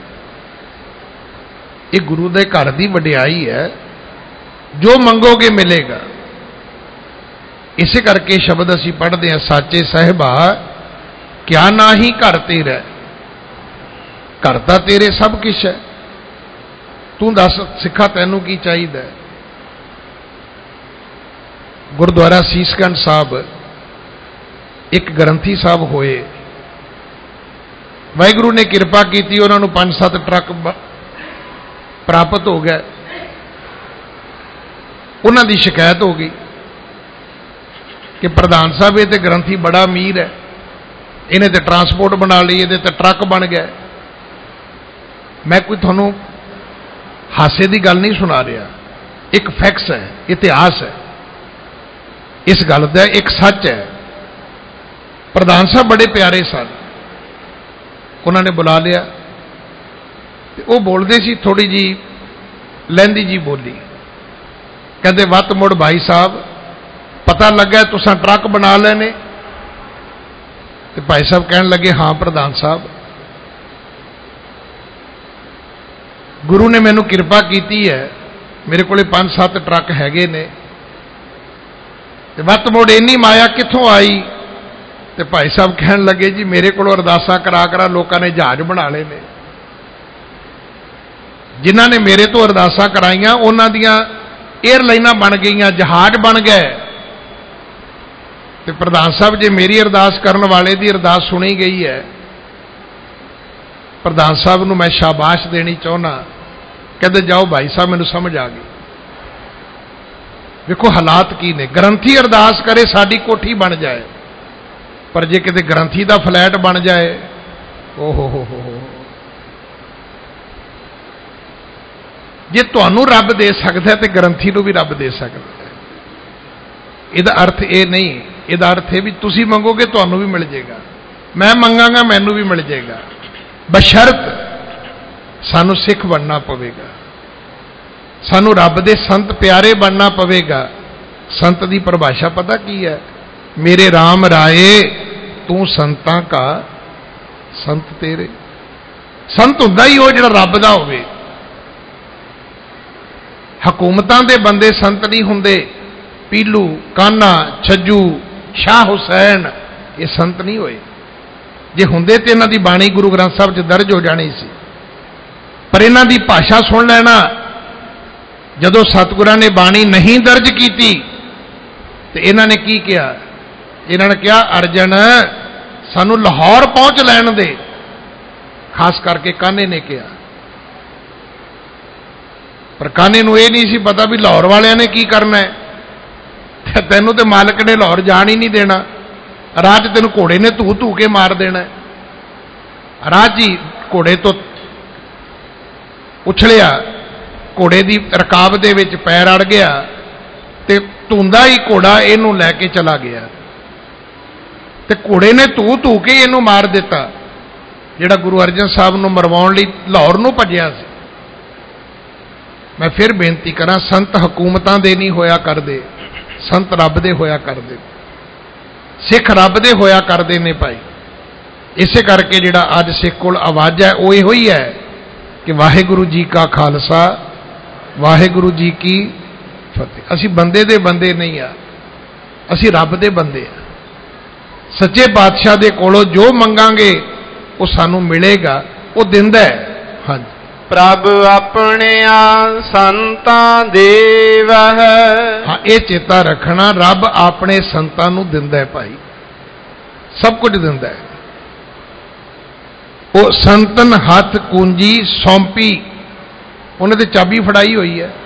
ਇਹ ਗੁਰੂ ਦੇ ਘਰ ਦੀ ਵਡਿਆਈ ਹੈ, ਜੋ ਮੰਗੋਗੇ ਮਿਲੇਗਾ। ਇਸੇ ਕਰਕੇ ਸ਼ਬਦ ਅਸੀਂ ਪੜ੍ਹਦੇ ਹਾਂ, ਸਾਚੇ ਸਾਹਿਬਾ ਕਿਆ ਨਾਹੀ ਘਰ ਤੇਰਾ। ਘਰ ਤਾਂ ਤੇਰੇ ਸਭ ਕੁਛ ਹੈ, ਤੂੰ ਦੱਸ ਸਿੱਖਾ ਤੈਨੂੰ ਕੀ ਚਾਹੀਦਾ ਹੈ। ਗੁਰਦੁਆਰਾ ਸੀਸਗੰਜ ਸਾਹਿਬ ਇੱਕ ਗ੍ਰੰਥੀ ਸਾਹਿਬ ਹੋਏ, ਵਾਹਿਗੁਰੂ ਨੇ ਕਿਰਪਾ ਕੀਤੀ, ਉਹਨਾਂ ਨੂੰ ਪੰਜ ਸੱਤ ਟਰੱਕ ਪ੍ਰਾਪਤ ਹੋ ਗਏ। ਉਹਨਾਂ ਦੀ ਸ਼ਿਕਾਇਤ ਹੋ ਗਈ ਕਿ ਪ੍ਰਧਾਨ ਸਾਹਿਬ ਇਹ ਤੇ ਗ੍ਰੰਥੀ ਬੜਾ ਅਮੀਰ ਹੈ, ਇਹਨੇ ਤੇ ਟਰਾਂਸਪੋਰਟ ਬਣਾ ਲਈ, ਇਹਦੇ ਤੇ ਟਰੱਕ ਬਣ ਗਏ। ਮੈਂ ਕੋਈ ਤੁਹਾਨੂੰ ਹਾਸੇ ਦੀ ਗੱਲ ਨਹੀਂ ਸੁਣਾ ਰਿਹਾ, ਇੱਕ ਫੈਕਟਸ ਹੈ, ਇਤਿਹਾਸ ਹੈ, ਇਸ ਗੱਲ ਦਾ ਇੱਕ ਸੱਚ ਹੈ। ਪ੍ਰਧਾਨ ਸਾਹਿਬ ਬੜੇ ਪਿਆਰੇ ਸਨ, ਉਹਨਾਂ ਨੇ ਬੁਲਾ ਲਿਆ ਤੇ ਉਹ ਬੋਲਦੇ ਸੀ ਥੋੜੀ ਜੀ ਲਹਿੰਦੀ ਜੀ ਬੋਲੀ। ਕਹਿੰਦੇ ਵੱਤ ਮੁੜ ਭਾਈ ਸਾਹਿਬ, ਪਤਾ ਲੱਗਾ ਤੁਸੀਂ ਟਰੱਕ ਬਣਾ ਲੈਣੇ? ਤੇ ਭਾਈ ਸਾਹਿਬ ਕਹਿਣ ਲੱਗੇ ਹਾਂ ਪ੍ਰਧਾਨ ਸਾਹਿਬ, ਗੁਰੂ ਨੇ ਮੈਨੂੰ ਕਿਰਪਾ ਕੀਤੀ ਹੈ, ਮੇਰੇ ਕੋਲੇ ਪੰਜ ਸੱਤ ਟਰੱਕ ਹੈਗੇ ਨੇ। ਤੇ ਵੱਤ ਮੁੜ ਇੰਨੀ ਮਾਇਆ ਕਿੱਥੋਂ ਆਈ? ਤੇ ਭਾਈ ਸਾਹਿਬ ਕਹਿਣ ਲੱਗੇ ਜੀ ਮੇਰੇ ਕੋਲੋਂ ਅਰਦਾਸਾਂ ਕਰਾ ਕਰਾ ਲੋਕਾਂ ਨੇ ਜਹਾਜ਼ ਬਣਾ ਲਏ ਨੇ। ਜਿਨ੍ਹਾਂ ਨੇ ਮੇਰੇ ਤੋਂ ਅਰਦਾਸਾਂ ਕਰਾਈਆਂ ਉਹਨਾਂ ਦੀਆਂ ਏਅਰਲਾਈਨਾਂ ਬਣ ਗਈਆਂ, ਜਹਾਜ਼ ਬਣ ਗਏ। ਤੇ ਪ੍ਰਧਾਨ ਸਾਹਿਬ ਜੇ ਮੇਰੀ ਅਰਦਾਸ ਕਰਨ ਵਾਲੇ ਦੀ ਅਰਦਾਸ ਸੁਣੀ ਗਈ ਹੈ, ਪ੍ਰਧਾਨ ਸਾਹਿਬ ਨੂੰ ਮੈਂ ਸ਼ਾਬਾਸ਼ ਦੇਣੀ ਚਾਹੁੰਦਾ। ਕਹਿੰਦੇ ਜਾਓ ਭਾਈ ਸਾਹਿਬ, ਮੈਨੂੰ ਸਮਝ ਆ ਗਈ। ਵੇਖੋ ਹਾਲਾਤ ਕੀ ਨੇ। ਗ੍ਰੰਥੀ ਅਰਦਾਸ ਕਰੇ ਸਾਡੀ ਕੋਠੀ ਬਣ ਜਾਏ, ਪਰ ਜੇ ਕਿਤੇ ਗ੍ਰੰਥੀ ਦਾ ਫਲੈਟ ਬਣ ਜਾਏ, ਓ ਹੋ ਹੋ ਹੋ, ਜੇ ਤੁਹਾਨੂੰ ਰੱਬ ਦੇ ਸਕਦਾ ਤੇ ਗ੍ਰੰਥੀ ਨੂੰ ਵੀ ਰੱਬ ਦੇ ਸਕਦਾ ਹੈ। ਇਹਦਾ ਅਰਥ ਇਹ ਨਹੀਂ, ਇਹਦਾ ਅਰਥ ਇਹ ਵੀ ਤੁਸੀਂ ਮੰਗੋਗੇ ਤੁਹਾਨੂੰ ਵੀ ਮਿਲ ਜਾਏਗਾ, ਮੈਂ ਮੰਗਾਂਗਾ ਮੈਨੂੰ ਵੀ ਮਿਲ ਜਾਏਗਾ, ਬਸ਼ਰਤ ਸਾਨੂੰ ਸਿੱਖ ਬਣਨਾ ਪਵੇਗਾ, ਸਾਨੂੰ ਰੱਬ ਦੇ ਸੰਤ ਪਿਆਰੇ ਬਣਨਾ ਪਵੇਗਾ। ਸੰਤ ਦੀ ਪਰਿਭਾਸ਼ਾ ਪਤਾ ਕੀ ਹੈ? ਮੇਰੇ RAM ਰਾਏ ਤੂੰ ਸੰਤਾਂ ਕਾ ਸੰਤ ਤੇਰੇ। ਸੰਤ ਹੁੰਦਾ ਹੀ ਉਹ ਜਿਹੜਾ ਰੱਬ ਦਾ ਹੋਵੇ। ਹਕੂਮਤਾਂ ਦੇ ਬੰਦੇ ਸੰਤ ਨਹੀਂ ਹੁੰਦੇ। ਪੀਲੂ, ਕਾਨਾ, ਛੱਜੂ, ਸ਼ਾਹ ਹੁਸੈਨ ਇਹ ਸੰਤ ਨਹੀਂ ਹੋਏ। ਜੇ ਹੁੰਦੇ ਤੇ ਇਹਨਾਂ ਦੀ ਬਾਣੀ ਗੁਰੂ ਗ੍ਰੰਥ ਸਾਹਿਬ 'ਚ ਦਰਜ ਹੋ ਜਾਣੀ ਸੀ, ਪਰ ਇਹਨਾਂ ਦੀ ਭਾਸ਼ਾ ਸੁਣ ਲੈਣਾ। ਜਦੋਂ ਸਤਿਗੁਰਾਂ ਨੇ ਬਾਣੀ ਨਹੀਂ ਦਰਜ ਕੀਤੀ ਤੇ ਇਹਨਾਂ ਨੇ ਕੀ ਕਿਹਾ? ਇਹਨਾਂ ਨੇ ਕਿਹਾ ਅਰਜਨ ਸਾਨੂੰ ਲਾਹੌਰ ਪਹੁੰਚ ਲੈਣ ਦੇ। ਖਾਸ ਕਰਕੇ ਕਾਨੇ ਨੇ ਕਿਹਾ, ਪਰ ਕਾਨੇ ਨੂੰ ਇਹ ਨਹੀਂ ਸੀ ਪਤਾ ਵੀ ਲਾਹੌਰ ਵਾਲਿਆਂ ਨੇ ਕੀ ਕਰਨਾ ਹੈ। ਤੈਨੂੰ ਤੇ ਮਾਲਕ ਨੇ ਲਾਹੌਰ ਜਾਣ ਹੀ ਨਹੀਂ ਦੇਣਾ, ਰਾਹ 'ਚ ਤੈਨੂੰ ਘੋੜੇ ਨੇ ਧੂ ਧੂ ਕੇ ਮਾਰ ਦੇਣਾ। ਰਾਹ 'ਚ ਹੀ ਘੋੜੇ ਤੋਂ ਉਛਲਿਆ, ਘੋੜੇ ਦੀ ਰਕਾਬ ਦੇ ਵਿੱਚ ਪੈਰ ਅੜ ਗਿਆ ਤੇ ਧੁੰਦਾ ਹੀ ਘੋੜਾ ਇਹਨੂੰ ਲੈ ਕੇ ਚਲਾ ਗਿਆ ਤੇ ਘੋੜੇ ਨੇ ਧੂ ਧੂ ਕੇ ਇਹਨੂੰ ਮਾਰ ਦਿੱਤਾ, ਜਿਹੜਾ ਗੁਰੂ ਅਰਜਨ ਸਾਹਿਬ ਨੂੰ ਮਰਵਾਉਣ ਲਈ ਲਾਹੌਰ ਨੂੰ ਭੱਜਿਆ ਸੀ। ਮੈਂ ਫਿਰ ਬੇਨਤੀ ਕਰਾਂ, ਸੰਤ ਹਕੂਮਤਾਂ ਦੇ ਨਹੀਂ ਹੋਇਆ ਕਰਦੇ, ਸੰਤ ਰੱਬ ਦੇ ਹੋਇਆ ਕਰਦੇ, ਸਿੱਖ ਰੱਬ ਦੇ ਹੋਇਆ ਕਰਦੇ ਨੇ ਭਾਈ। ਇਸੇ ਕਰਕੇ ਜਿਹੜਾ ਅੱਜ ਸਿੱਖ ਕੋਲ ਆਵਾਜ਼ ਹੈ ਉਹ ਇਹੋ ਹੀ ਹੈ ਕਿ ਵਾਹਿਗੁਰੂ ਜੀ ਕਾ ਖਾਲਸਾ, ਵਾਹਿਗੁਰੂ ਜੀ ਕੀ ਫਤਿਹ। ਅਸੀਂ ਬੰਦੇ ਦੇ ਬੰਦੇ ਨਹੀਂ ਆ, ਅਸੀਂ ਰੱਬ ਦੇ ਬੰਦੇ ਆ। ਸੱਚੇ ਪਾਤਸ਼ਾਹ ਦੇ ਕੋਲੋਂ ਜੋ ਮੰਗਾਂਗੇ ਉਹ ਸਾਨੂੰ ਮਿਲੇਗਾ, ਉਹ ਦਿੰਦਾ ਹੈ। ਹਾਂਜੀ, ਪ੍ਰਭ ਆਪਣਿਆਂ ਸੰਤਾਂ ਦੇਵਹਿ। ਹਾਂ, ਇਹ ਚੇਤਾ ਰੱਖਣਾ, ਰੱਬ ਆਪਣੇ ਸੰਤਾਂ ਨੂੰ ਦਿੰਦਾ ਹੈ ਭਾਈ, ਸਭ ਕੁਝ ਦਿੰਦਾ ਹੈ। ਉਹ ਸੰਤਨ ਹੱਥ ਕੁੰਜੀ ਸੌਂਪੀ, ਉਹਨੇ ਤੇ ਚਾਬੀ ਫੜਾਈ ਹੋਈ ਹੈ,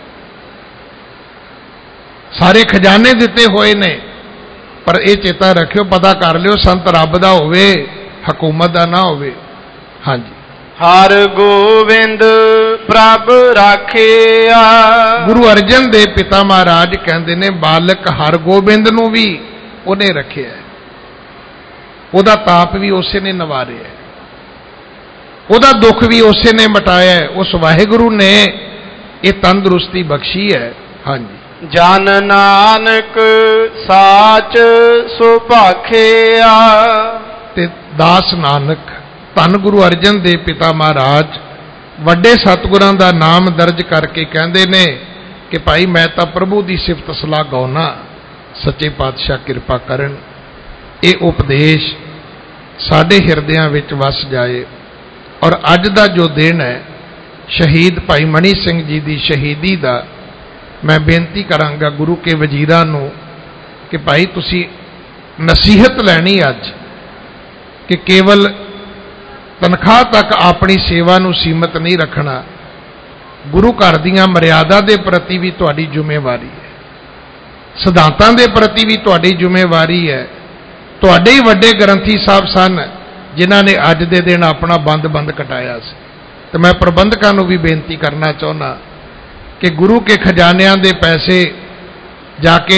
ਸਾਰੇ ਖਜ਼ਾਨੇ ਦਿੱਤੇ ਹੋਏ ਨੇ। ਪਰ ਇਹ ਚੇਤਾ ਰੱਖਿਓ, ਪਤਾ ਕਰ ਲਿਓ, ਸੰਤ ਰੱਬ ਦਾ ਹੋਵੇ, ਹਕੂਮਤ ਦਾ ਨਾ ਹੋਵੇ। ਹਾਂਜੀ, ਹਰ ਗੋਬਿੰਦ ਪ੍ਰਭ ਰਾਖਿਆ। ਗੁਰੂ ਅਰਜਨ ਦੇ ਪਿਤਾ ਮਹਾਰਾਜ ਕਹਿੰਦੇ ਨੇ ਬਾਲਕ ਹਰ ਗੋਬਿੰਦ ਨੂੰ ਵੀ ਉਹਨੇ ਰੱਖਿਆ, ਉਹਦਾ ਤਾਪ ਵੀ ਉਸੇ ਨੇ ਨਿਵਾਰਿਆ, ਉਹਦਾ ਦੁੱਖ ਵੀ ਉਸੇ ਨੇ ਮਿਟਾਇਆ। ਉਸ ਵਾਹਿਗੁਰੂ ਨੇ ਇਹ ਤੰਦਰੁਸਤੀ ਬਖਸ਼ੀ ਹੈ। ਹਾਂਜੀ, ਜਨ ਨਾਨਕ ਸਾਚ ਸੁਭਾਖਿਆ। ਤੇ ਦਾਸ ਨਾਨਕ, ਧੰਨ ਗੁਰੂ ਅਰਜਨ ਦੇ ਪਿਤਾ ਮਹਾਰਾਜ ਵੱਡੇ ਸਤਿਗੁਰਾਂ ਦਾ ਨਾਮ ਦਰਜ ਕਰਕੇ ਕਹਿੰਦੇ ਨੇ ਕਿ ਭਾਈ ਮੈਂ ਤਾਂ ਪ੍ਰਭੂ ਦੀ ਸਿਫਤ ਸਲਾਹ ਗਾਉਣਾ, ਸੱਚੇ ਪਾਤਸ਼ਾਹ ਕਿਰਪਾ ਕਰਨ ਇਹ ਉਪਦੇਸ਼ ਸਾਡੇ ਹਿਰਦਿਆਂ ਵਿੱਚ ਵਸ ਜਾਏ। ਔਰ ਅੱਜ ਦਾ ਜੋ ਦਿਨ ਹੈ ਸ਼ਹੀਦ ਭਾਈ ਮਣੀ ਸਿੰਘ ਜੀ ਦੀ ਸ਼ਹੀਦੀ ਦਾ, ਮੈਂ ਬੇਨਤੀ ਕਰਾਂਗਾ ਗੁਰੂ ਕੇ ਵਜ਼ੀਰਾਂ ਨੂੰ ਕਿ ਭਾਈ ਤੁਸੀਂ ਨਸੀਹਤ ਲੈਣੀ ਅੱਜ, ਕਿ ਕੇਵਲ ਤਨਖਾਹ ਤੱਕ ਆਪਣੀ ਸੇਵਾ ਨੂੰ ਸੀਮਤ ਨਹੀਂ ਰੱਖਣਾ। ਗੁਰੂ ਘਰ ਦੀਆਂ ਮਰਿਆਦਾ ਦੇ ਪ੍ਰਤੀ ਵੀ ਤੁਹਾਡੀ ਜ਼ਿੰਮੇਵਾਰੀ ਹੈ, ਸਿਧਾਂਤਾਂ ਦੇ ਪ੍ਰਤੀ ਵੀ ਤੁਹਾਡੀ ਜ਼ਿੰਮੇਵਾਰੀ ਹੈ। ਤੁਹਾਡੇ ਹੀ ਵੱਡੇ ਗ੍ਰੰਥੀ ਸਾਹਿਬ ਸਨ ਜਿਨ੍ਹਾਂ ਨੇ ਅੱਜ ਦੇ ਦਿਨ ਆਪਣਾ ਬੰਦ-ਬੰਦ ਕਟਾਇਆ ਸੀ। ਤੇ ਮੈਂ ਪ੍ਰਬੰਧਕਾਂ ਨੂੰ ਵੀ ਬੇਨਤੀ ਕਰਨਾ ਚਾਹੁੰਦਾ ਕਿ ਗੁਰੂ ਕੇ ਖਜ਼ਾਨਿਆਂ ਦੇ ਪੈਸੇ ਜਾ ਕੇ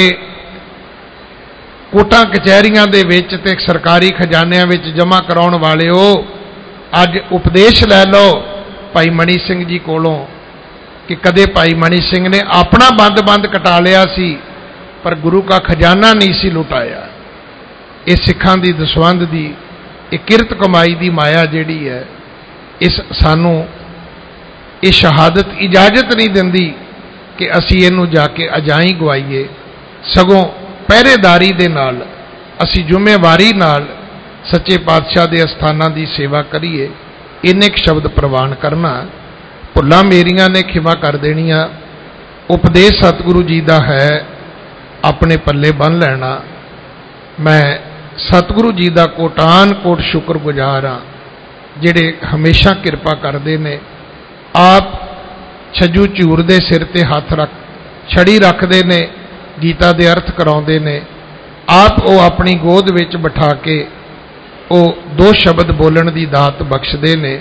ਕੋਟਾਂ ਕਚਹਿਰੀਆਂ ਦੇ ਵਿੱਚ ਤੇ ਸਰਕਾਰੀ ਖਜ਼ਾਨਿਆਂ ਵਿੱਚ ਜਮ੍ਹਾਂ ਕਰਾਉਣ ਵਾਲਿਓ, ਅੱਜ ਉਪਦੇਸ਼ ਲੈ ਲਓ ਭਾਈ ਮਣੀ ਸਿੰਘ ਜੀ ਕੋਲੋਂ ਕਿ ਕਦੇ ਭਾਈ ਮਣੀ ਸਿੰਘ ਨੇ ਆਪਣਾ ਬੰਦ-ਬੰਦ ਕਟਾ ਲਿਆ ਸੀ ਪਰ ਗੁਰੂ ਕਾ ਖਜ਼ਾਨਾ ਨਹੀਂ ਸੀ ਲੁਟਾਇਆ। ਇਹ ਸਿੱਖਾਂ ਦੀ ਦਸਵੰਧ ਦੀ, ਇਹ ਕਿਰਤ ਕਮਾਈ ਦੀ ਮਾਇਆ ਜਿਹੜੀ ਹੈ, ਇਸ ਸਾਨੂੰ ਇਹ ਸ਼ਹਾਦਤ ਇਜਾਜ਼ਤ ਨਹੀਂ ਦਿੰਦੀ ਕਿ ਅਸੀਂ ਇਹਨੂੰ ਜਾ ਕੇ ਅਜਾਈਂ ਗਵਾਈਏ। ਸਗੋਂ ਪਹਿਰੇਦਾਰੀ ਦੇ ਨਾਲ, ਅਸੀਂ ਜ਼ਿੰਮੇਵਾਰੀ ਨਾਲ ਸੱਚੇ ਪਾਤਸ਼ਾਹ ਦੇ ਅਸਥਾਨਾਂ ਦੀ ਸੇਵਾ ਕਰੀਏ। ਇੰਨੇ ਕੁ ਸ਼ਬਦ ਪ੍ਰਵਾਨ ਕਰਨਾ। ਭੁੱਲਾਂ ਮੇਰੀਆਂ ਨੇ ਖਿਮਾ ਕਰ ਦੇਣੀਆਂ। ਉਪਦੇਸ਼ ਸਤਿਗੁਰੂ ਜੀ ਦਾ ਹੈ, ਆਪਣੇ ਪੱਲੇ ਬੰਨ੍ਹ ਲੈਣਾ। ਮੈਂ ਸਤਿਗੁਰੂ ਜੀ ਦਾ ਕੋਟਾਨ ਕੋਟ ਸ਼ੁਕਰਗੁਜ਼ਾਰ ਹਾਂ ਜਿਹੜੇ ਹਮੇਸ਼ਾ ਕਿਰਪਾ ਕਰਦੇ ਨੇ। ਆਪ ਛੱਜੂ ਝੂਰ ਦੇ ਸਿਰ ਤੇ ਹੱਥ ਰੱਖ ਛੜੀ ਰੱਖਦੇ ਨੇ, ਗੀਤਾ ਦੇ ਅਰਥ ਕਰਾਉਂਦੇ ਨੇ। ਆਪ ਉਹ ਆਪਣੀ ਗੋਦ ਵਿੱਚ ਬਿਠਾ ਕੇ ਉਹ ਦੋ ਸ਼ਬਦ ਬੋਲਣ ਦੀ ਦਾਤ ਬਖਸ਼ਦੇ ਨੇ।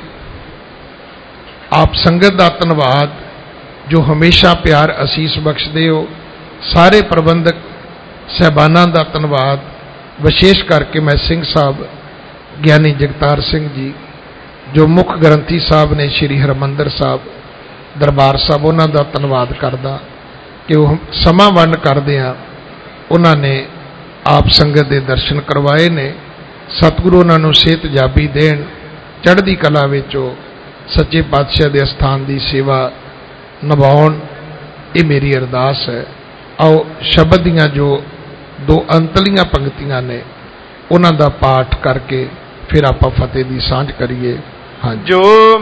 ਆਪ ਸੰਗਤ ਦਾ ਧੰਨਵਾਦ ਜੋ ਹਮੇਸ਼ਾ ਪਿਆਰ ਅਸੀਸ ਬਖਸ਼ਦੇ ਹੋ। ਸਾਰੇ ਪ੍ਰਬੰਧਕ ਸਹਿਬਾਨਾਂ ਦਾ ਧੰਨਵਾਦ, ਵਿਸ਼ੇਸ਼ ਕਰਕੇ ਮੈਂ ਸਿੰਘ ਸਾਹਿਬ ਗਿਆਨੀ ਜਗਤਾਰ ਸਿੰਘ ਜੀ ਜੋ ਮੁੱਖ ਗ੍ਰੰਥੀ ਸਾਹਿਬ ਨੇ ਸ਼੍ਰੀ ਹਰਿਮੰਦਰ ਸਾਹਿਬ ਦਰਬਾਰ ਸਾਹਿਬ, ਉਹਨਾਂ ਦਾ ਧੰਨਵਾਦ ਕਰਦਾ ਕਿ ਉਹ ਸਮਾਂ ਵੰਡ ਕਰਦੇ ਆ, ਉਹਨਾਂ ਨੇ ਆਪ ਸੰਗਤ ਦੇ ਦਰਸ਼ਨ ਕਰਵਾਏ ਨੇ। ਸਤਿਗੁਰੂ ਉਹਨਾਂ ਨੂੰ ਸਿਹਤ ਜਾਬੀ ਦੇਣ, ਚੜ੍ਹਦੀ ਕਲਾ ਵਿੱਚ ਉਹ ਸੱਚੇ ਪਾਤਸ਼ਾਹ ਦੇ ਅਸਥਾਨ ਦੀ ਸੇਵਾ ਨਿਭਾਉਣ, ਇਹ ਮੇਰੀ ਅਰਦਾਸ ਹੈ। ਆਓ ਸ਼ਬਦ ਦੀਆਂ ਜੋ ਦੋ ਅੰਤਲੀਆਂ ਪੰਕਤੀਆਂ ਨੇ ਉਹਨਾਂ ਦਾ ਪਾਠ ਕਰਕੇ ਫਿਰ ਆਪਾਂ ਫਤਿਹ ਦੀ ਸਾਂਝ ਕਰੀਏ। ਹਾਂ, ਜੋ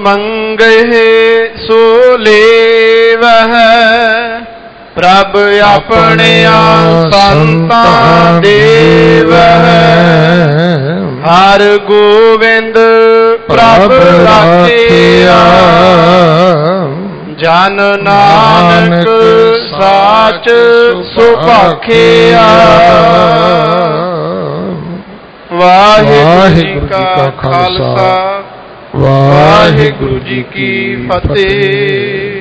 ਮੰਗਹਿ ਸੋ ਲੇਵਹਿ, ਪ੍ਰਭ ਆਪਣਿਆਂ ਸੰਤਾਂ ਦੇਵਹਿ। ਹਰ ਗੋਬਿੰਦ ਪ੍ਰਭ ਰਾਖਿਆ, ਜਨ ਨਾਨਕ ਸਾਚ ਸੁਭਾਖਿਆ। ਵਾਹਿਗੁਰੂ ਜੀ ਕਾ ਖਾਲਸਾ, ਵਾਹਿਗੁਰੂ ਜੀ ਕੀ ਫਤਿਹ।